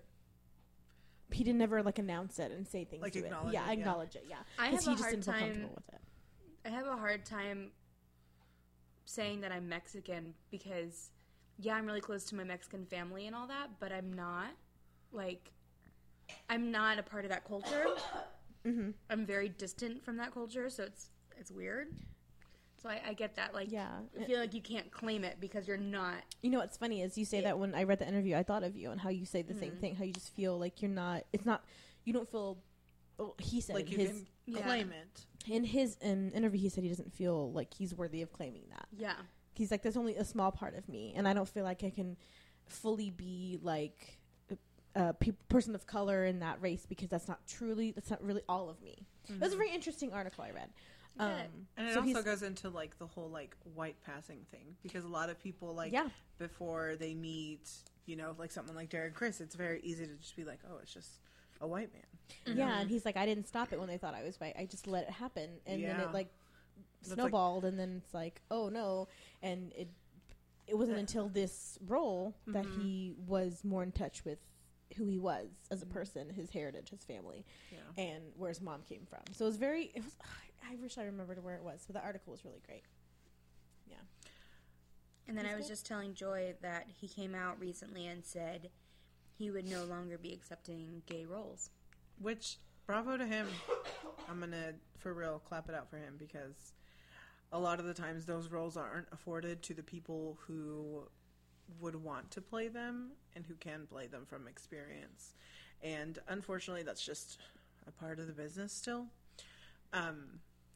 He didn't ever like announce it and say things Like to acknowledge it. Yeah, it, yeah. acknowledge it. Yeah, I 'Cause have he a just hard didn't feel time. comfortable with it. I have a hard time saying that I'm Mexican because, yeah, I'm really close to my Mexican family and all that, but I'm not. Like, I'm not a part of that culture. Mm-hmm. I'm very distant from that culture, so it's it's weird. So I, I get that. Like, Yeah. I feel like you can't claim it because you're not. You know what's funny is you say that when I read the interview, I thought of you and how you say the same thing. How you just feel like you're not. It's not. You don't feel. Well, he said Like in you his can Yeah. claim it. in his um, interview, he said he doesn't feel like he's worthy of claiming that. Yeah. He's like, there's only a small part of me, and I don't feel like I can fully be like a pe- person of color in that race because that's not truly. That's not really all of me. It was a very interesting article I read. Um, Yeah. And it so also he's- goes into like the whole like white passing thing because a lot of people like Yeah. before they meet, you know, like someone like Darren Criss, it's very easy to just be like, oh, it's just a white man. Yeah, and he's like, I didn't stop it when they thought I was white. I just let it happen, and then Yeah. it like That's like- snowballed, and then it's like, oh no, and it it wasn't until this role that Mm-hmm. he was more in touch with who he was as a person, his heritage, his family, Yeah. and where his mom came from. So it was very. It was. I wish I remembered where it was, but the article was really great. Yeah. And then He's I was good. just telling Joy that he came out recently and said he would no longer be accepting gay roles. Which, bravo to him. I'm going to, for real, clap it out for him because a lot of the times those roles aren't afforded to the people who would want to play them and who can play them from experience. And unfortunately, that's just a part of the business still. Um,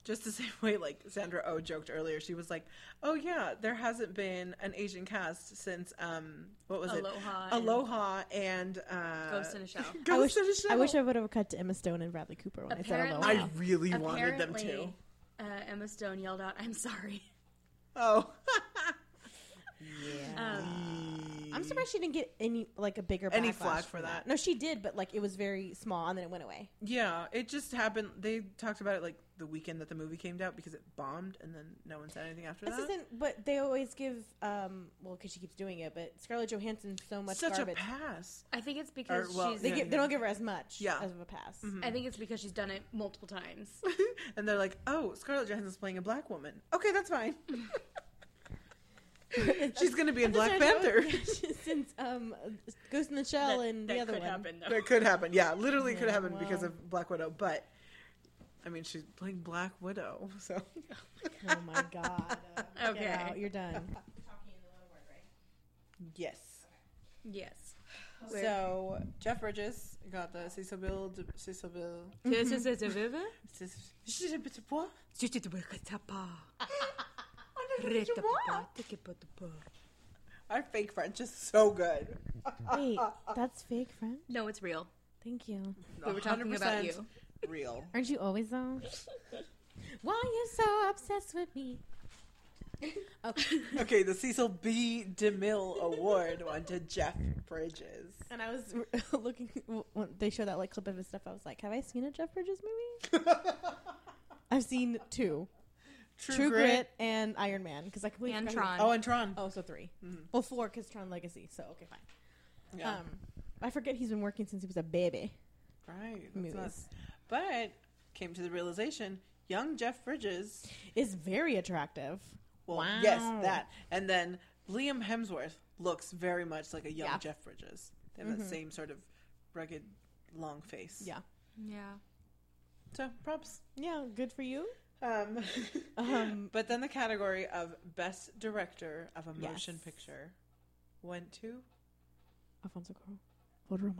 just the same way, like Sandra Oh joked earlier, she was like, "Oh yeah, there hasn't been an Asian cast since um, what was Aloha it? Aloha and uh, Ghost in a Shell. Ghost I wish, in a Shell. I wish I would have cut to Emma Stone and Bradley Cooper when Apparently- I said Aloha. I really wanted them Apparently, to. uh, Emma Stone yelled out, "I'm sorry." Oh, Yeah. Um, I'm surprised she didn't get any like a bigger Any backlash flack for from that. No, she did, but like it was very small and then it went away. yeah. It just happened. They talked about it like the weekend that the movie came out because it bombed, and then no one said anything after This that. isn't, but they always give, um, well, because she keeps doing it. But Scarlett Johansson so much Such garbage. a pass. I think it's because Or, well, she's. They, Yeah, give, yeah. they don't give her as much Yeah. as of a pass. I think it's because she's done it multiple times. And they're like, "Oh, Scarlett Johansson's playing a black woman. Okay, that's fine. She's going to be in Black Panther." Since um, Ghost in the Shell and the other could one. happen, though. That could happen. Yeah, literally could Yeah, happen because well. of Black Widow. But I mean, she's playing Black Widow, so Oh my god. Uh, get Okay. out. You're done. yes. Yes. So Jeff Bridges got the Cecil Bill. Cecil Bill. Our fake French is so good. Wait, that's fake French? No, it's real. Thank you. We were talking about you. Real. Aren't you always though? Why are you so obsessed with me? Okay. Okay, the Cecil B. DeMille Award went to Jeff Bridges. And I was looking when they showed that like clip of his stuff. I was like, have I seen a Jeff Bridges movie? I've seen two: True, Grit. and Iron Man. Because I completely And forgot he- Tron. Oh, and Tron. Oh, so three. Mhm. Well, four because Tron Legacy. So okay, fine. Yeah. Um, I forget he's been working since he was a baby. right. That's Movies nuts. But came to the realization, young Jeff Bridges. is very attractive. Well, Wow. yes, that. And then Liam Hemsworth looks very much like a young Yeah. Jeff Bridges. They have Mhm. that same sort of rugged, long face. Yeah. Yeah. So, props. Yeah, good for you. Um, Um, but then the category of Best Director of a Motion Yes. Picture went to... Alfonso Cuarón for Roma.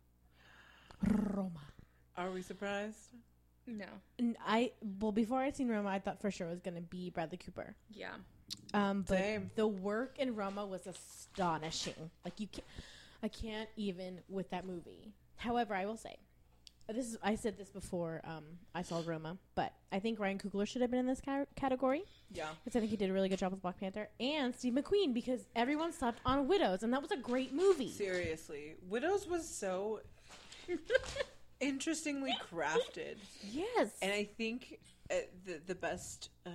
Roma. Are we surprised? No. And I well before I seen Roma, I thought for sure it was going to be Bradley Cooper. Yeah. Um, but Same. the work in Roma was astonishing. Like you, can't, I can't even with that movie. However, I will say, this is I said this before um, I saw Roma, but I think Ryan Coogler should have been in this ca- category Yeah. because I think he did a really good job with Black Panther and Steve McQueen because everyone slept on Widows and that was a great movie. Seriously. Widows was so interestingly crafted. Yes, And I think uh, the the best uh,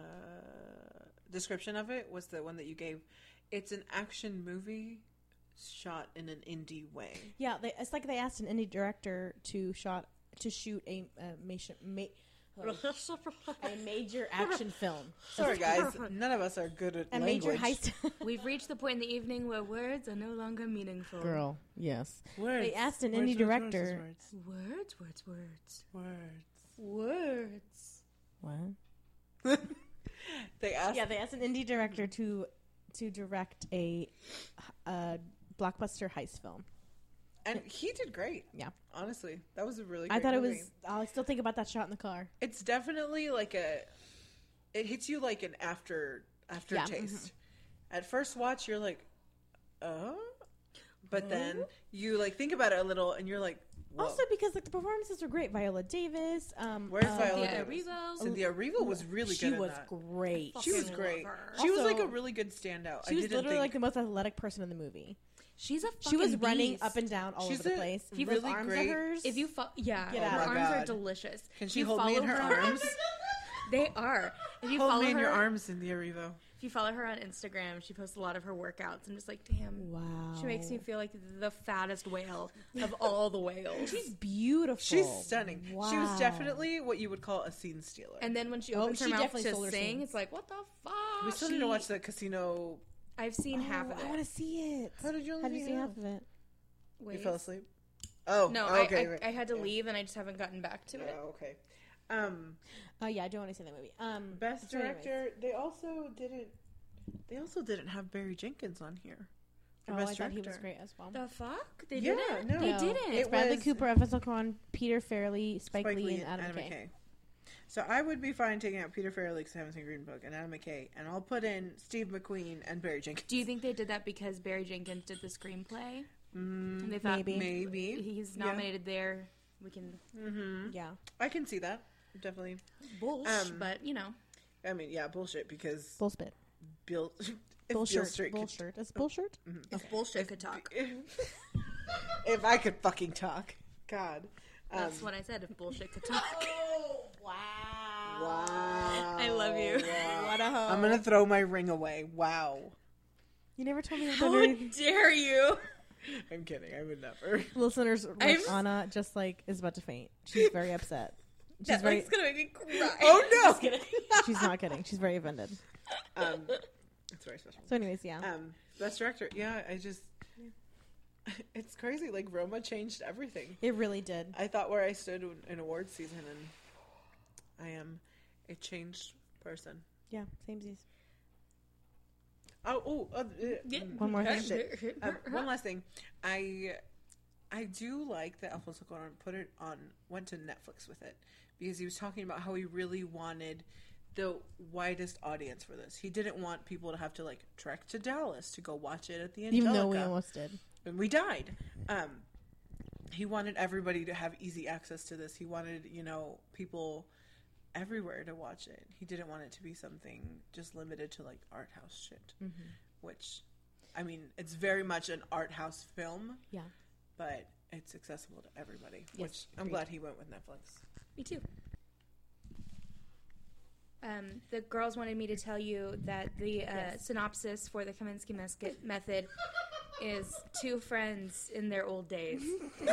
description of it was the one that you gave. It's an action movie shot in an indie way. yeah. They, it's like they asked an indie director to shot to shoot a uh, major, ma- a major action film. Sorry, guys. None of us are good at A language. major heist. We've reached the point in the evening where words are no longer meaningful. Girl, yes. Words. They asked an Words, indie words, director- Words, Words, words, words. words, Words. What? They asked. Yeah, they asked an indie director to to direct a, a blockbuster heist film. and he did great. Yeah. Honestly, that was a really. Great I thought it movie. was. I still think about that shot in the car. It's definitely like a. It hits you like an after aftertaste. At first watch, you're like, oh, but then you like think about it a little, and you're like, whoa. Also, because like the performances were great. Viola Davis. Um, Where's uh, Viola Cynthia Davis? Erivo. Cynthia Erivo was really She good. was in that. great. She was Fucking great. love her. She was Also- like a really good standout. She I was didn't literally think... like the most athletic person in the movie. She's a She was fucking running beast. up and down all She's over the a place. really Those arms great- of hers. If you fo- yeah, Get her out. Oh my arms are God. delicious. Can If she you hold me in follow her arms? They are. If you Hold follow me in her, your arms, Cynthia Erivo. if you follow her on Instagram, she posts a lot of her workouts. I'm just like, damn. wow, She makes me feel like the fattest whale of all the whales. She's beautiful. She's stunning. She was Wow. definitely what you would call a scene stealer. And then when she Oh, opens she her mouth definitely to stole her sing, scenes. it's like, what the fuck? we still She- need to watch the casino. I've seen half Oh, of it. I want to see it. How did you only How did you see see half? half of it? Wait. You fell asleep. Oh No, okay. I, right. I, I had to Yeah. leave and I just haven't gotten back to it. Oh, okay. Um, Oh yeah, I do want to see that movie. Um, best so anyways. director. They also didn't. They also didn't have Barry Jenkins on here. for Oh, best I thought he was director. great as well. The fuck? They Yeah, didn't? no. They No, didn't. It's It Bradley was- Cooper, Alfonso Cuarón, Peter Farrelly, Spike, Spike Lee, Lee and Adam, McKay. So I would be fine taking out Peter Farrelly because I haven't seen Green Book and Adam McKay, and I'll put in Steve McQueen and Barry Jenkins. Do you think they did that because Barry Jenkins did the screenplay? Mm, And they thought maybe. maybe he's Yeah. nominated there. We can Mm-hmm. Yeah. I can see that definitely. bullshit, Um, but you know, I mean, yeah, bullshit because Bullspit. Bill. If Bill Bullshit. Street could- Bullshit. It's bullshit? if bullshit could talk. if I could fucking talk, God. Um, That's what I said. If bullshit could talk. Oh, wow. Wow. I love you. Wow. What a hoe. I'm gonna throw my ring away. Wow. You never told me that. How Thunder- dare you? I'm kidding. I would never. Listeners, like, I'm- Anna just like is about to faint. She's very upset. She's That very. like's gonna make me cry. Oh no! Just kidding. She's not kidding. She's very offended. Um, it's very special. So, anyways, yeah. Um, best director. Yeah, I just. It's crazy. Like Roma changed everything. It really did. I thought where I stood in awards season, and I am a changed person. Yeah, samesies. Oh, oh, uh, uh, Yeah. One more thing. Shit. Um, one last thing. I I do like that Alfonso Cuarón put it on, went to Netflix with it, because he was talking about how he really wanted the widest audience for this. He didn't want people to have to like trek to Dallas to go watch it at the Angelica. Even though we almost did. And we died. Um, he wanted everybody to have easy access to this. He wanted, you know, people everywhere to watch it. He didn't want it to be something just limited to like art house shit. Mm-hmm. Which, I mean, it's very much an art house film, Yeah. but it's accessible to everybody. Yes, which I'm agreed. glad he went with Netflix. Me too. Um, the girls wanted me to tell you that the uh, Yes. synopsis for the Kaminsky mes- method is two friends in their old days.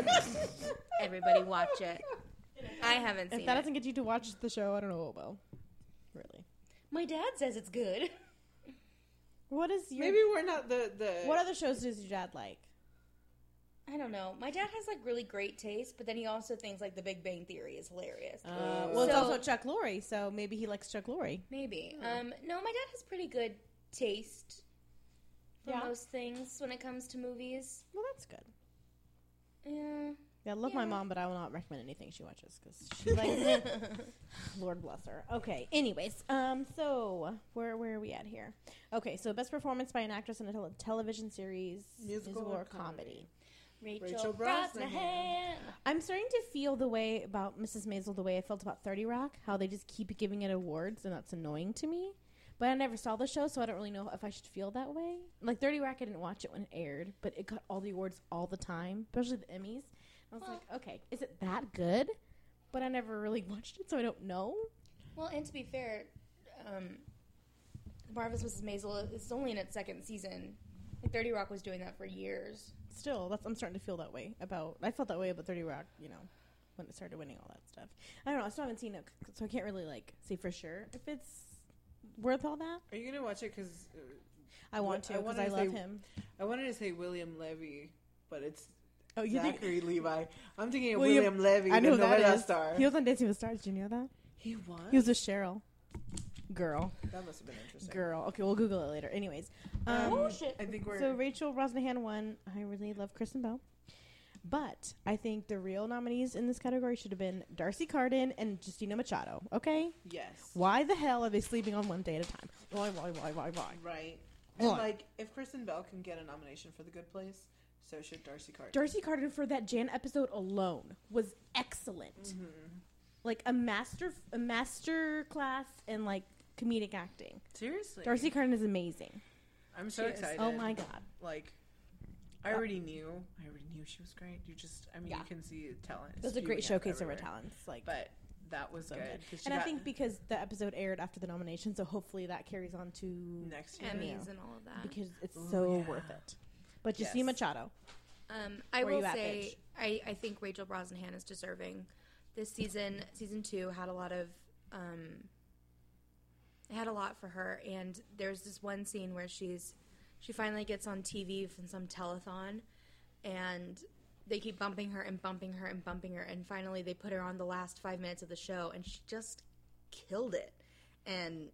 Everybody watch it. I haven't If seen that it. doesn't get you to watch the show, I don't know what will. Really. My dad says it's good. What is your... Maybe we're not the the. What other shows does your dad like? I don't know. My dad has like really great taste, but then he also thinks like The Big Bang Theory is hilarious. Uh, well, it's So- also Chuck Lorre, so maybe he likes Chuck Lorre. Maybe. Um, no, my dad has pretty good taste for Yeah. most things when it comes to movies. Well, that's good. Yeah. Yeah, I love my Yeah. mom, but I will not recommend anything she watches because she likes Lord bless her. Okay. Anyways, um, so where where are we at here? Okay, so best performance by an actress in a tele- television series, Musical or comedy. Rachel, Rachel Brosnahan. Brosnahan. I'm starting to feel the way about Missus Maisel the way I felt about thirty Rock, how they just keep giving it awards, and that's annoying to me. But I never saw the show, so I don't really know if I should feel that way. Like thirty Rock, I didn't watch it when it aired, but it got all the awards all the time, especially the Emmys. I was like, okay, is it that good? But I never really watched it, so I don't know. Well, and to be fair, um, Marvelous Missus Maisel is only in its second season. Like thirty Rock was doing that for years. Still, that's I'm starting to feel that way about. I felt that way about thirty Rock, you know, when it started winning all that stuff. I don't know. I still haven't seen it, so I can't really like say for sure if it's worth all that. Are you gonna watch it? Because I want to I because wanted I, to love say- him. I wanted to say William Levy, but it's Oh, you think? Zachary Levi. I'm thinking of William- William, Levy, I know the who that novella is. star. He was on Dancing with Stars. Did you know that? He was. He was with Cheryl. Girl, That must have been interesting. girl. Okay, we'll Google it later. Anyways, Um, um, shit. I think we're. so Rachel Brosnahan won. I really love Kristen Bell, but I think the real nominees in this category should have been Darcy Carden and Justina Machado. Okay, yes. why the hell are they sleeping on one day at a time? Why, why, why, why, why? Right. And What? like, if Kristen Bell can get a nomination for The Good Place, so should Darcy Carter. Darcy Carden for that Jan episode alone was excellent. Mm-hmm. Like a master, a master class in like comedic acting. Seriously. Darcy Carden is amazing. I'm so She is. excited. Oh my god. Like, I already knew. I already knew she was great. You just, I mean, Yeah. you can see talent. It was a great spewing out showcase of her everywhere. talents. Like, But that was so good. good. 'cause she And I got think because the episode aired after the nomination, so hopefully that carries on to next year. Emmys Yeah. and all of that. because it's Ooh, so yeah. worth it. But Yes. Justina Machado. Um, I Where will you at, say, I, I think Rachel Brosnahan is deserving. This season, season two, had a lot of, um, it had a lot for her. And there's this one scene where she's, she finally gets on T V from some telethon, and they keep bumping her and bumping her and bumping her, and finally they put her on the last five minutes of the show, and she just killed it. And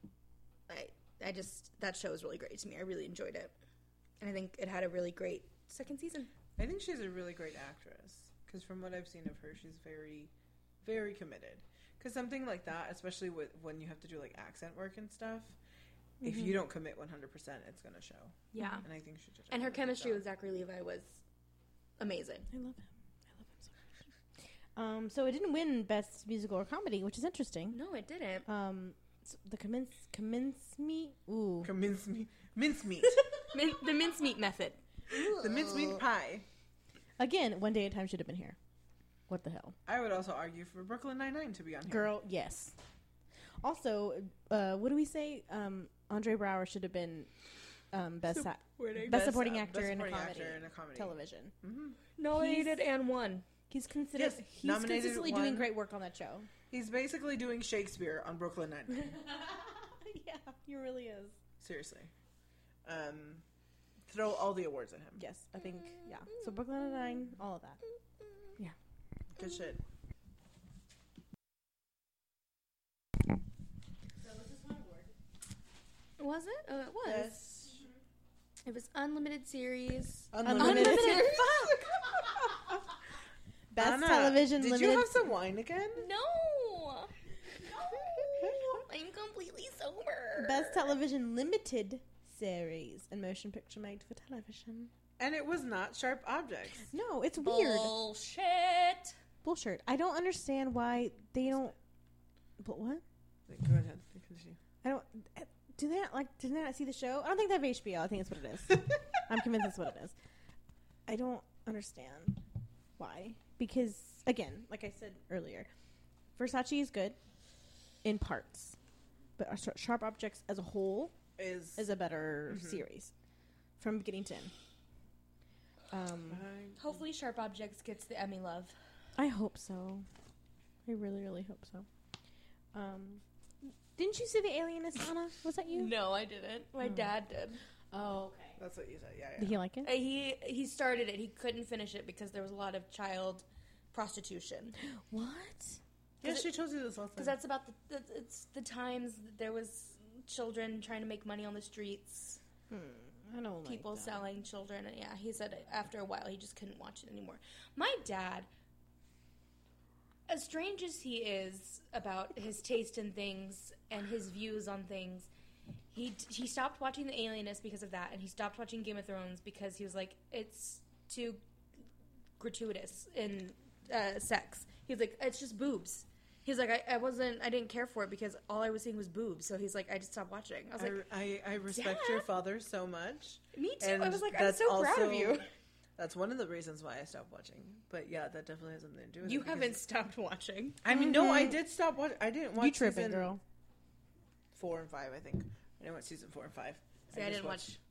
I, I just that show was really great to me. I really enjoyed it, and I think it had a really great second season. I think she's a really great actress because from what I've seen of her, she's very, very committed. Because something like that, especially with when you have to do like accent work and stuff, Mm-hmm. if you don't commit one hundred percent, it's going to show. Yeah. And I think she did. a And her really good chemistry job. with Zachary Levi was amazing. I love him. I love him so much. Um, so it didn't win Best Musical or Comedy, which is interesting. No, it didn't. Um, so the commence commence me. Ooh, mincemeat. Mincemeat. Min- the mincemeat method. The mincemeat pie. again, One Day at a Time should have been here. What the hell, I would also argue for Brooklyn Nine-Nine to be on here. girl? Yes. Also, uh, what do we say? Um, Andre Braugher should have been um, best sa- best supporting uh, actor, best in, a supporting comedy, actor in a comedy. television. Mm-hmm. Nominated and won. He's considered. Yes, he's nominated, consistently won. doing great work on that show. He's basically doing Shakespeare on Brooklyn Nine-Nine. Yeah, he really is. Seriously. Um, throw all the awards at him. Yes, I think. Yeah. So Brooklyn Nine-Nine, all of that. Good shit. Was it? Oh, it was. Yes. It was unlimited series. Unlimited. Unlimited. Fuck. Best Anna, television. Did limited you have some wine again? No. No. I'm completely sober. Best television limited series and motion picture made for television. And it was not Sharp Objects. No, it's weird. Bullshit. Bullshit. I don't understand why they don't. But what? Go ahead. Continue. I don't. Do they not like? Did they not see the show? I don't think they have H B O. I think that's what it is. I'm convinced that's what it is. I don't understand why. Because again, like I said earlier, Versace is good in parts, but Sharp Objects as a whole Is, is a better Mhm. series from beginning to end. Um, I- Hopefully, Sharp Objects gets the Emmy love. I hope so. I really, really hope so. Um, didn't you see The Alienist, Anna? Was that you? No, I didn't. My Oh. dad did. Oh, okay. That's what you said. Yeah, yeah. Did he like it? Uh, He he started it. He couldn't finish it because there was a lot of child prostitution. What? Yes, she told you this last Because time. that's about the, the it's the times that there was children trying to make money on the streets, Hmm, I don't like people that. selling children, and yeah, he said after a while he just couldn't watch it anymore. My dad, as strange as he is about his taste in things and his views on things, he he stopped watching The Alienist because of that, and he stopped watching Game of Thrones because he was like, it's too gratuitous in uh, sex. He was like, it's just boobs. He's like, I, I wasn't, I didn't care for it because all I was seeing was boobs. So he's like, I just stopped watching. I was like, I, I, I respect Dad? your father so much. me too. And I was like, I'm that's so proud of also- you. That's one of the reasons why I stopped watching. But yeah, that definitely has something to do with You it. because- haven't stopped watching. I mean, no, I Mhm. did stop watching. I didn't watch You tripping, season girl. four and five, I think. I didn't watch season four and five. See, I, just didn't watched- watch.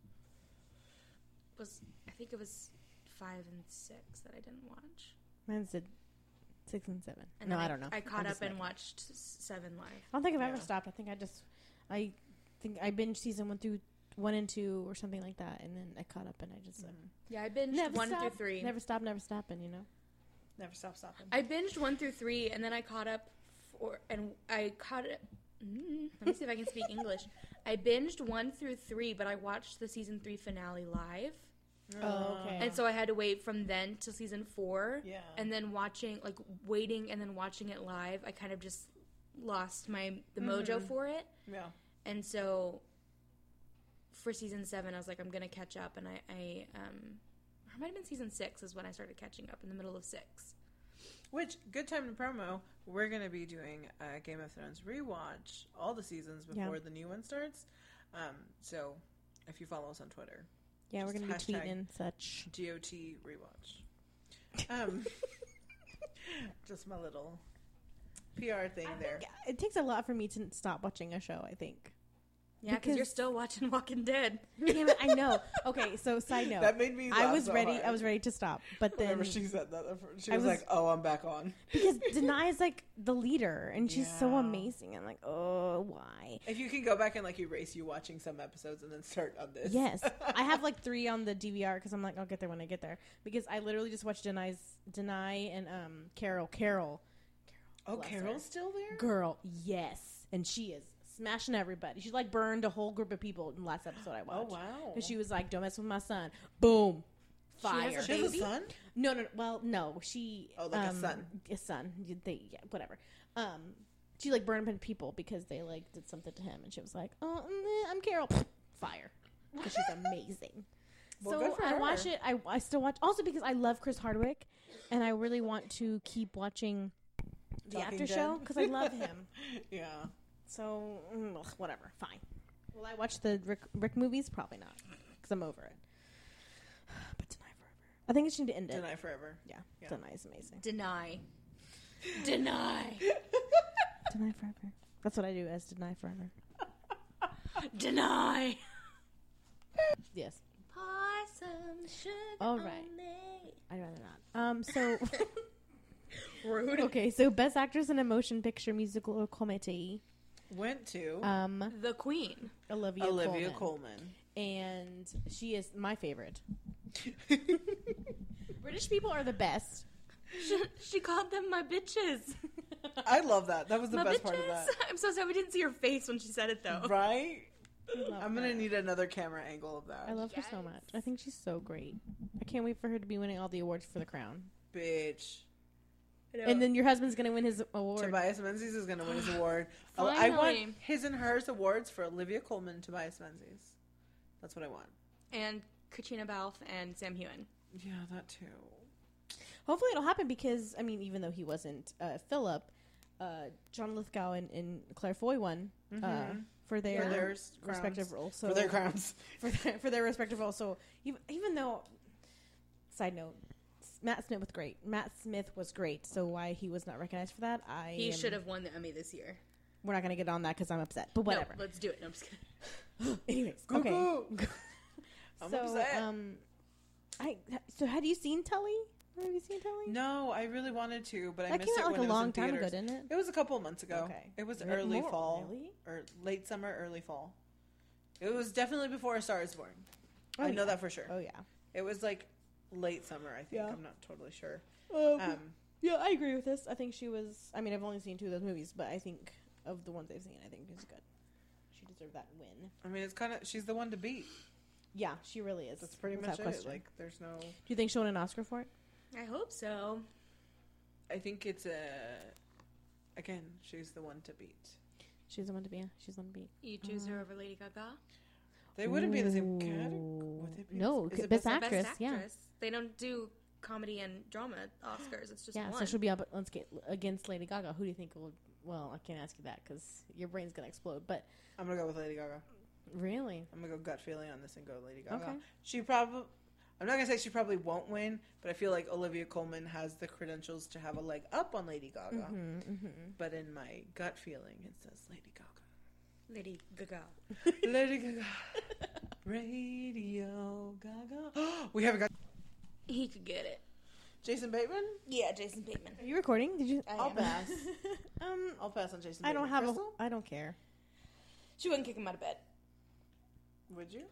Was I think it was five and six that I didn't watch. Mine's did six and seven. And no, then I don't know. I I'm caught just up and making- watched s- seven live. I don't think I've ever Yeah. stopped. I think I just, I think I binged season one through one and two or something like that, and then I caught up and I just uh, Yeah, I binged never one stop, through three. Never stop, never stopping. You know. Never stop stopping. I binged one through three, and then I caught up for, and I caught it. Mm, let me see if I can speak English. I binged one through three, but I watched the season three finale live, Oh, okay. and so I had to wait from then till season four, Yeah. and then watching, like waiting, and then watching it live. I kind of just lost my the mojo Mhm. for it, Yeah. and so for season seven, I was like, I'm gonna catch up, and I, I um, or it might have been season six is when I started catching up in the middle of six. Which, good time to promo. We're going to be doing a Game of Thrones rewatch, all the seasons before Yeah. the new one starts. Um, so, if you follow us on Twitter, Yeah, we're Just gonna be hashtag- tweeting and such. G O T rewatch. Um, just my little P R thing there. It takes a lot for me to stop watching a show. I think. Yeah, because you're Because- still watching Walking Dead. Damn it! I know. Okay, so side note. That made me. I laugh was so ready. hard. I was ready to stop, but then Whenever she said that, she I was, was- like, "Oh, I'm back on." because Denai's like the leader, and she's so Yeah. amazing. I'm like, oh, why? If you can go back and like erase you watching some episodes and then start on this. Yes, I have like three on the D V R because I'm like, I'll get there when I get there. Because I literally just watched Denai's Denai and um Carol. Carol, Oh, Bless Carol's her. still there. girl, yes, and she is smashing everybody. She like burned a whole group of people in the last episode I Oh watched. wow. And she was like, "Don't mess with my son." Boom, She has fire. a She has a baby? son. No, no, no. Well, no. She. Oh, like a um, son. A son. You- They, yeah, whatever. Um, she like burned up in people because they like did something to him, and she was like, "Oh, mm, I'm Carol." Fire, because she's amazing. Well, good So for I her. watch it. I I still watch also because I love Chris Hardwick, and I really want to keep watching the Talking after Dead. show because I love him. Yeah. So mm, ugh, whatever, fine. Will I watch the Rick Rick movies? Probably not, because I'm over it. But Deny Forever. I think it should need to end it. Deny forever. Yeah, Yeah. Deny is amazing. Deny. Deny. Deny Forever. That's what I do as Deny Forever. Deny. Yes. Pour some sugar All on right. me. I'd rather not. Um. So. Rude. Okay. So Best Actress in a Motion Picture Musical or Comedy. Went to Um. The Queen. Olivia. Olivia Colman. Colman. And she is my favorite. British people are the best. She, she called them my bitches. I love that. That was the my best bitches. part of that. I'm so sorry we didn't see her face when she said it though. Right? I love I'm gonna her. need another camera angle of that. I love her so Yes. much. I think she's so great. I can't wait for her to be winning all the awards for The Crown. Bitch. And then your husband's gonna win his award. Tobias Menzies is gonna win his award. Oh, I want Finally. his and hers awards for Olivia Colman and Tobias Menzies. That's what I want. And Katrina Balfe and Sam Heughan. Yeah, that too. Hopefully it'll happen because I mean, even though he wasn't uh, Philip, uh, John Lithgow and, and Claire Foy won uh, Mhm. for their For their respective crowns. roles. So For their crowns. for their, for their respective roles. So even, even though, side note, Matt Smith was great. Matt Smith was great. So why he was not recognized for that, I He am- should have won the Emmy this year. We're not gonna get on that because I'm upset. But whatever. No, let's do it. No, I'm just kidding. Anyways, Go, okay. go. I'm so upset. um, I so had you seen Tully? Have you seen Tully? No, I really wanted to, but I that missed came out it like when a it was long in time ago, theaters. didn't it? It was a couple of months ago. Okay. It was Re- early more- fall. really? Or late summer, early fall. It was definitely before A Star is Born. Oh, I know yeah. that for sure. Oh yeah. It was like late summer, I think. Yeah. I'm not totally sure. Um, Um, yeah, I agree with this. I think she was. I mean, I've only seen two of those movies, but I think of the ones I've seen, I think she's good. She deserved that win. I mean, it's kind of, she's the one to beat. Yeah, she really is. That's pretty without much it. question. Like, there's no, Do you think she'll win an Oscar for it? I hope so. I think it's a, again, she's the one to beat. She's the one to be. She's the one to beat. You choose her over Lady Gaga? They wouldn't be in the same Ooh. category. Would they be? No, Is it Best Best Actress. Best yeah. actress. They don't do comedy and drama Oscars. It's just Yeah, one. so she'll be up let's get against Lady Gaga. Who do you think will? Well, I can't ask you that because your brain's gonna explode. But I'm going to go with Lady Gaga. really, I'm going to go gut feeling on this and go Lady Gaga. Okay. She probably, I'm not going to say she probably won't win, but I feel like Olivia Colman has the credentials to have a leg up on Lady Gaga. mm-hmm, mm-hmm. But in my gut feeling, it says Lady Gaga. Lady Gaga. Lady Gaga. Radio Gaga. We haven't got He could get it. Jason Bateman? Yeah, Jason Bateman. Are you recording? Did you? I I'll am. pass. um, I'll pass on Jason I Bateman. don't have. A, Crystal? I don't care. She wouldn't kick him out of bed. Would you?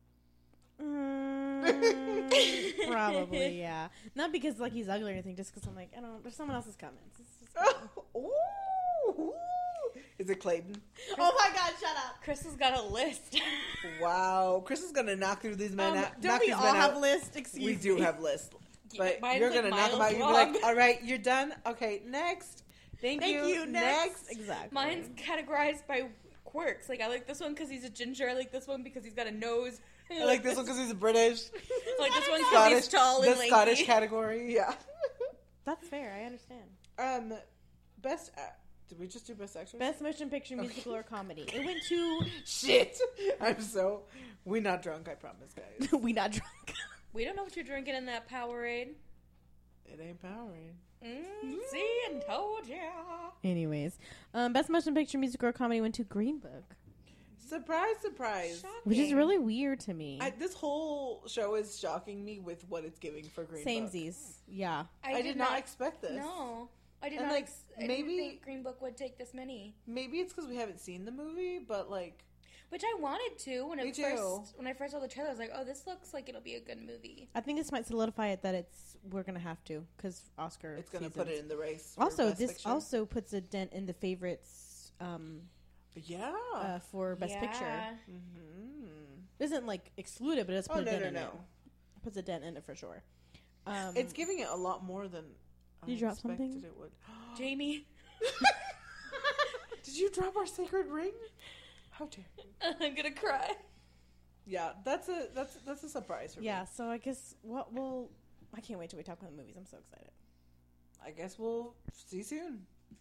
Mm, probably, yeah. Not because like he's ugly or anything, just because I'm like, I don't. There's someone else's comments. It's just, Ooh, ooh. Is it Clayton? oh my God! Shut up. Crystal's got a list. Wow. Chris is going to knock through these men Um, out. don't knock we these all men have out. lists? Excuse We do me. have lists. But Mine's you're like going to knock them miles out. You'll be like, long. all right, you're done? Okay, next. Thank, Thank you. you. Next. Exactly. Mine's categorized by quirks. Like, I like this one because he's a ginger. I like this one because he's got a nose. I like this one because he's British. I like this one because Scottish. he's tall The and lanky. Scottish category. Yeah. That's fair. I understand. Um, best. Uh, did we just do best actress? Best motion picture, musical, or comedy. It went to. Shit. I'm so. We're not drunk. I promise, guys. we not drunk. We don't know what you're drinking in that Powerade. It ain't Powerade. Mm, see, and told ya. Anyways, um, best motion picture, musical, or comedy went to Green Book, Surprise, surprise. Shocking. which is really weird to me. I, this whole show is shocking me with what it's giving for Green Book. Samesies. Yeah. I, did not expect this. No, I did And, not. like, Ex- I maybe- didn't think Green Book would take this many. Maybe it's because we haven't seen the movie, but like, Which I wanted to when Me it too. first when I first saw the trailer. I was like, "Oh, this looks like it'll be a good movie." I think this might solidify it that it's we're gonna have to because Oscar. it's going to seasons. put it in the race. for Also, Best this Picture. also puts a dent in the favorites um, Yeah. uh, for Best Yeah. Picture. hmm It isn't like excluded, but it's Oh, put a no, dent no, in no. it. Puts a dent in it for sure. Um, It's giving it a lot more than I Did you drop expected something? it would. Jamie, drop our sacred ring? How dare you? I'm gonna cry. Yeah, that's a that's that's a surprise for me. Yeah, so I guess what we'll. I can't wait till we talk about the movies. I'm so excited. I guess we'll see you soon.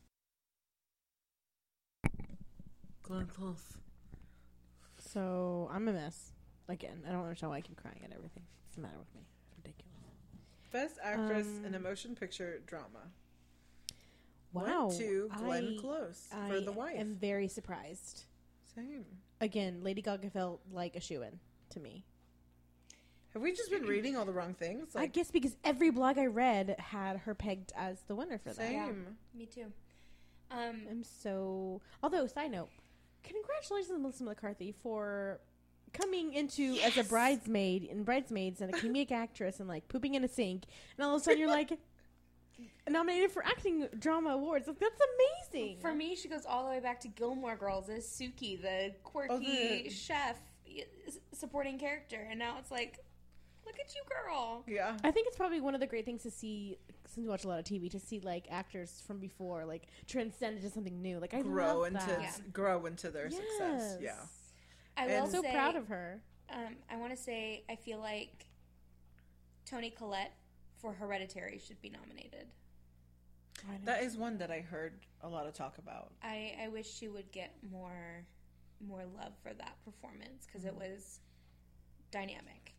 Glenn Close. So I'm a mess again. I don't understand why I keep crying at everything. What's the matter with me? It's ridiculous. Best actress Um, in a motion picture drama. Wow, Went to Glenn I- Close for I The Wife. am very surprised. Same. Again, Lady Gaga felt like a shoo-in to me. Have we just been reading all the wrong things? I guess because every blog I read had her pegged as the winner for that. same. Me too. Um, I'm so. Although, side note, congratulations, Melissa McCarthy, for coming into as a bridesmaid in Bridesmaids and a comedic actress and like pooping in a sink, and all of a sudden you're like nominated for acting drama awards. Like, that's amazing. for me, she goes all the way back to Gilmore Girls as Suki, the quirky Oh, the- chef y- s- supporting character, and now it's like, look at you, girl. Yeah. I think it's probably one of the great things to see since we watch a lot of T V to see like actors from before like transcend into something new. Like I grow love into that. Yeah. grow into their success. Yeah. I And will I'm so say, proud of her. Um, I want to say I feel like Toni Collette for Hereditary should be nominated. That is one that I heard a lot of talk about. I, I wish she would get more more love for that performance because it was dynamic,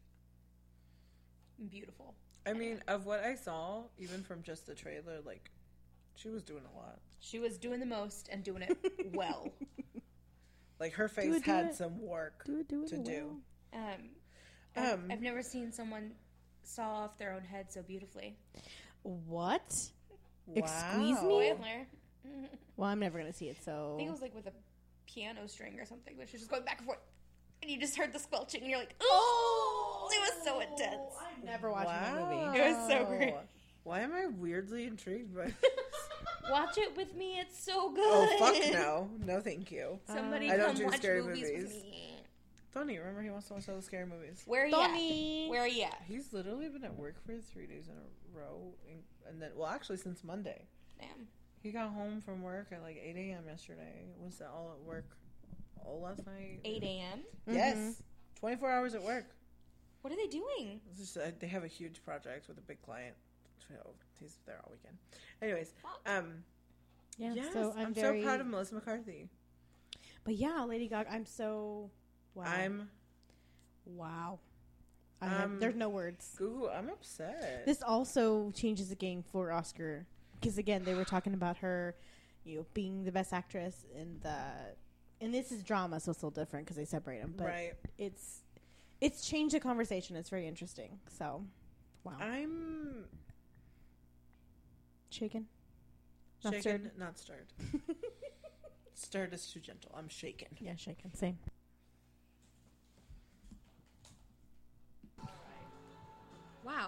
and beautiful. I mean, of what I saw, even from just the trailer, like, she was doing a lot. She was doing the most and doing it well. Like, her Do face it, do had it. some work Do it, do it to well. do. Um, I've, Um, I've never seen someone saw off their own head so beautifully. What? Wow. Excuse me? Spoiler. Well, I'm never gonna see it, so I think it was like with a piano string or something, but she was just going back and forth, and you just heard the squelching, and you're like, "Oh, it was so intense." I'm never watching that Wow. movie. It was so great. Why am I weirdly intrigued by Watch it with me; it's so good. Oh, fuck no. No, thank you. Somebody I don't come do watch scary movies, movies. with me. Tony, remember he wants to watch all the scary movies. Where are you Tony. at? Where are you at? He's literally been at work for three days in a row. And, and then, well, actually, since Monday. Damn. He got home from work at like eight a.m. yesterday. Was that all at work all last night? eight a.m. Yes. twenty-four hours at work. What are they doing? It's just, uh, they have a huge project with a big client. So he's there all weekend. Anyways, um, Yeah, yes, so I'm, I'm, very, so proud of Melissa McCarthy. But yeah, Lady Gaga, I'm so wow. I'm wow. I have, Um, there's no words. Google. I'm upset. This also changes the game for Oscar because again, they were talking about her, you know, being the best actress in the, and this is drama, so it's a little different because they separate them. But right. it's it's changed the conversation. It's very interesting. So, wow. I'm Shaken. Not shaken, stirred. not stirred. Stirred is too gentle. I'm shaken. Yeah, shaken. Same. Wow.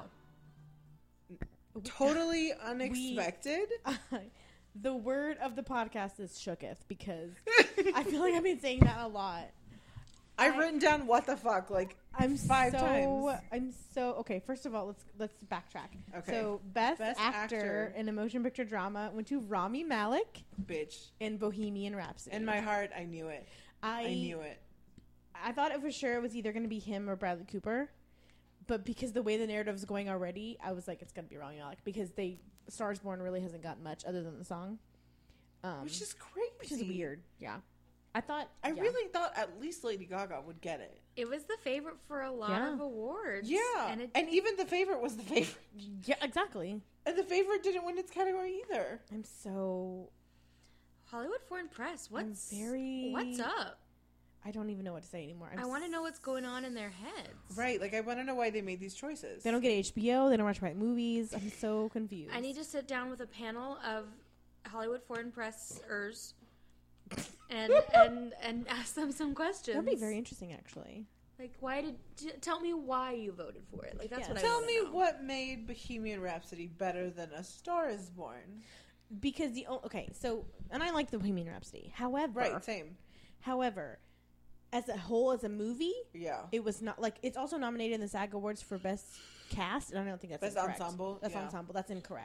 Totally unexpected. The word of the podcast is shooketh because I feel like I've been saying that a lot. I've written down what the fuck like I'm five so, times. I'm so okay. First of all, let's let's backtrack. Okay. So best, Best actor, actor. in a motion picture drama went to Rami Malek bitch. in Bohemian Rhapsody. In my heart, I knew it. I, I knew it. I thought it for sure it was either going to be him or Bradley Cooper, but because the way the narrative was going already, I was like, it's going to be Rami Malek because they Stars Born really hasn't gotten much other than the song, um, Which is crazy. which is weird. Yeah, I thought I yeah. really thought at least Lady Gaga would get it. It was the favorite for a lot Yeah. of awards. Yeah. And it, And even the favorite was the favorite. yeah exactly. And the favorite didn't win its category either. I'm so Hollywood Foreign Press, what's very- what's up? I don't even know what to say anymore. I'm I want to know what's going on in their heads. Right. Like, I want to know why they made these choices. They don't get H B O. They don't watch right movies. I'm so confused. I need to sit down with a panel of Hollywood Foreign Pressers and and and ask them some questions. That'd be very interesting, actually. Like, why did j- tell me why you voted for it? Like, that's Yeah. what I Tell wanna me know. what made Bohemian Rhapsody better than A Star Is Born. Because the o- okay, so and I like the Bohemian Rhapsody. However, Right. Same. however, as a whole, as a movie, Yeah. it was not like it's also nominated in the SAG Awards for best cast, and I don't think that's Best incorrect. ensemble, Best yeah. ensemble. That's incorrect.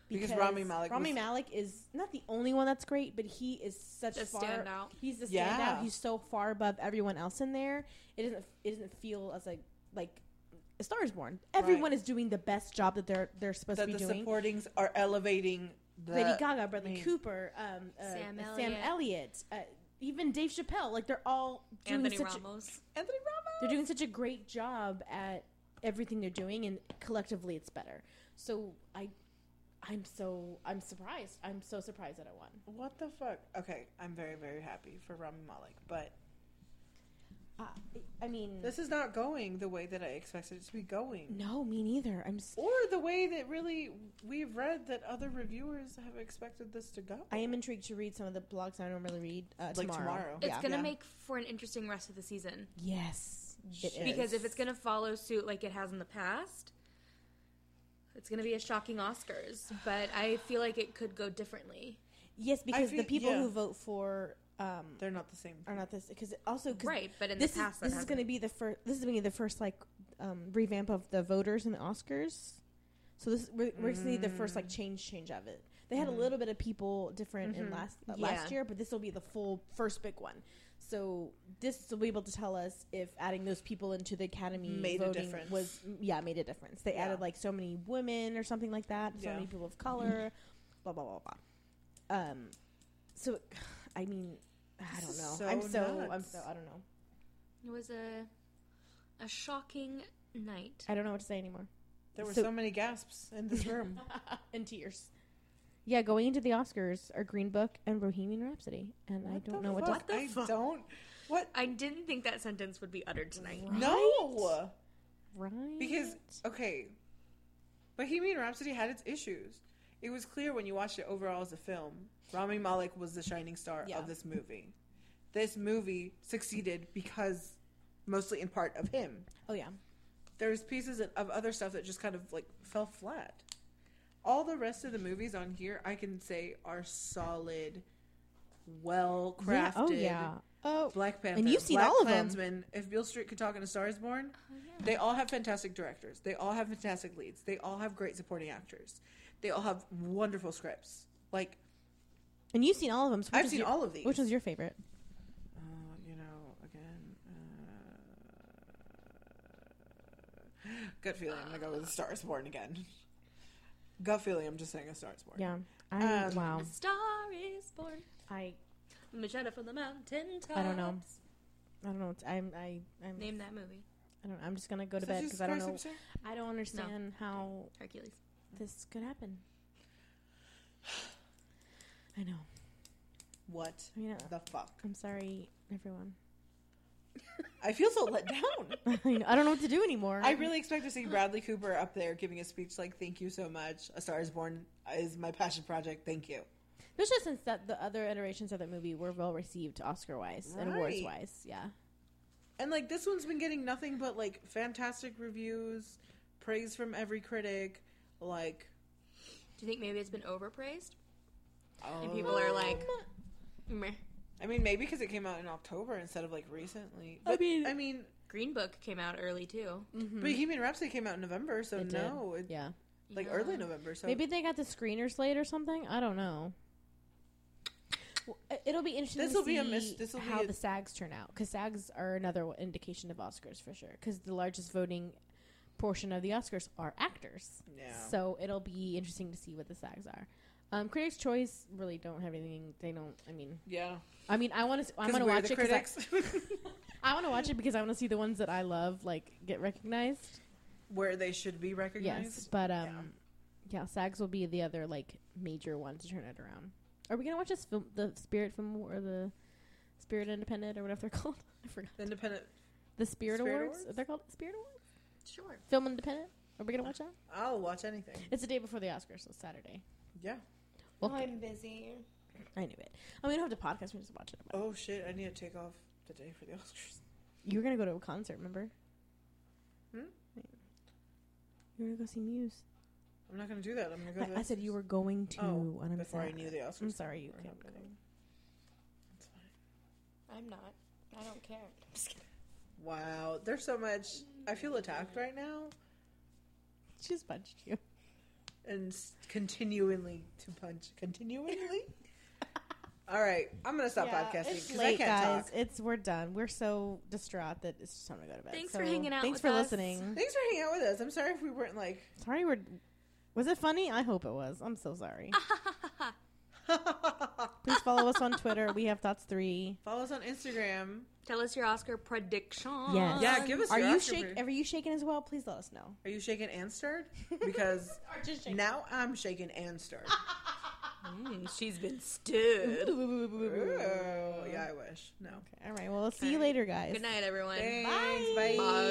Because Rami Malek Rami was- Malek is not the only one that's great, but he is such The far. standout. He's the standout. Yeah. He's so far above everyone else in there. It doesn't. It doesn't feel as like like A Star Is Born. Everyone Right. is doing the best job that they're they're supposed that to be the doing. supportings are elevating the Lady Gaga, Bradley main- Cooper, um, uh, Sam uh, Sam Elliott. Elliott, uh, even Dave Chappelle. Like they're all doing Anthony such. Ramos. Anthony Ramos. They're doing such a great job at everything they're doing, and collectively, it's better. So I, I'm so I'm surprised. I'm so surprised that I won. What the fuck? Okay, I'm very very happy for Rami Malek, but Uh, I mean, this is not going the way that I expected it to be going. no, me neither. I'm. s- Or the way that really we've read that other reviewers have expected this to go. I am intrigued to read some of the blogs I normally read uh, Like tomorrow. tomorrow. It's Yeah. gonna Yeah. make for an interesting rest of the season. Yes, it is. Because if it's going to follow suit like it has in the past, it's going to be a shocking Oscars. But I feel like it could go differently. yes, because feel- the people yeah. who vote for um, They're not the same. are not this. Because also, cause Right, but in this the past, is that this is hasn't. going to be the first. This is going to be the first like um, revamp of the voters in the Oscars. So this we're, we're going to see the first like change change of it. They had Mhm. a little bit of people different in Mhm. last uh, Yeah. last year, but this will be the full first big one. So this will be able to tell us if adding those people into the Academy Made a voting difference. was yeah made a difference. They Yeah. added like so many women or something like that, so Yeah. many people of color, blah blah blah blah. Um, so I mean, I This don't is know. so I'm so I'm nuts. so I don't know. It was a a shocking night. I don't know what to say anymore. There were So- so, many gasps in this room. And tears. Yeah, going into the Oscars are Green Book and Bohemian Rhapsody, and I What don't the know what fuck? to. I don't. What? I didn't think that sentence would be uttered tonight. Right? No. Right? Because okay, Bohemian Rhapsody had its issues. It was clear when you watched it overall as a film. Rami Malek was the shining star Yeah. of this movie. This movie succeeded because, mostly in part, of him. oh yeah, There's pieces of other stuff that just kind of like fell flat. All the rest of the movies on here, I can say, are solid, well yeah. crafted. Oh yeah. Oh, Black Panther, And you've seen Black all of 'em. Klansman, If Beale Street Could Talk and A Star Is Born, they all have fantastic directors. They all have fantastic leads. They all have great supporting actors. They all have wonderful scripts. Like, and you've seen all of them. So which I've was seen your- all of these. Which was your favorite? uh, you know, again, uh, gut feeling. I'm gonna go with A Star Is Born again. Gut feeling. I'm just saying A Star Is Born. Yeah. I Um, wow. A star is born. I Machado from the mountain tops. I don't know. I don't know. I'm I I'm Name that movie. I don't. I'm just gonna go to Is that bed Jesus because I don't Christ know. Superstar? I don't understand how Hercules. this could happen. I know. What I mean, uh, the fuck? I'm sorry, everyone. I feel so let down. I know- I don't know what to do anymore. I really expect to see Bradley Cooper up there giving a speech like, "Thank you so much. A Star Is Born is my passion project. Thank you." Especially since that the other iterations of that movie were well received Oscar wise and awards Right. wise. Yeah. And like this one's been getting nothing but like fantastic reviews, praise from every critic. Like, Do you think maybe it's been overpraised? oh, And people are like, meh. I mean, maybe because it came out in October instead of like recently. I But, mean- I mean, Green Book came out early too. Mhm. Bohemian Rhapsody came out in November, so It did. no, it, Yeah. like Yeah. early November. So Maybe they got the screeners late or something. I don't know. Well, it- it'll be interesting This'll to be see a mis- this'll be how a- the SAGs turn out because SAGs are another indication of Oscars for sure because the largest voting portion of the Oscars are actors. yeah. So it'll be interesting to see what the SAGs are. Um, Critics' Choice really don't have anything. They don't. I mean, yeah. I mean, I want to. I'm 'Cause gonna we're watch the it because critics. I, I want to watch it because I want to see the ones that I love like get recognized. Where they should be recognized. Yes, but um, Yeah. yeah. SAGs will be the other like major one to turn it around. Are we gonna watch this film, the Spirit Film or the Spirit Independent or whatever they're called? I forgot. Independent. The Spirit, Spirit Awards. Awards? They're called Spirit Awards. Sure. Film Independent. Are we gonna watch that? I'll watch anything. It's the day before the Oscars, so Saturday. Yeah. Okay. I'm busy. I knew it. I mean, we don't have to podcast. We just watch it. Oh shit! I need to take off the day for the Oscars. You were gonna go to a concert, remember? Hmm? You were gonna go see Muse. I'm not gonna do that. I'm gonna go. to the I, I said you were going to, Oh, and I'm before I sad. knew the Oscars. I'm sorry you were can't go. happening. That's fine. I'm not. I don't care. I'm just kidding. Wow, there's so much. I feel attacked right now. She just punched you. and s- continually to punch. Continually? All right. I'm going to stop Yeah, podcasting it's because I late, can't guys. talk. It's we're done. We're so distraught that it's just time to go to bed. Thanks So, for hanging out Thanks with for us. listening. Thanks for hanging out with us. I'm sorry if we weren't like... Sorry, we're. Was it funny? I hope it was. I'm so sorry. Please follow us on Twitter. We have thoughts three. Follow us on Instagram. Tell us your Oscar prediction. Yes. Yeah, give us Are your you Oscar shake? pre- Are you shaking as well? Please let us know. Are you shaking and stirred? Because just shaking. now I'm shaking and stirred. Mm, she's been stirred. Ooh, yeah, I wish. No. Okay, all right. Well, we'll see you later, guys. Good night, everyone. Thanks. Bye. Bye. Bye.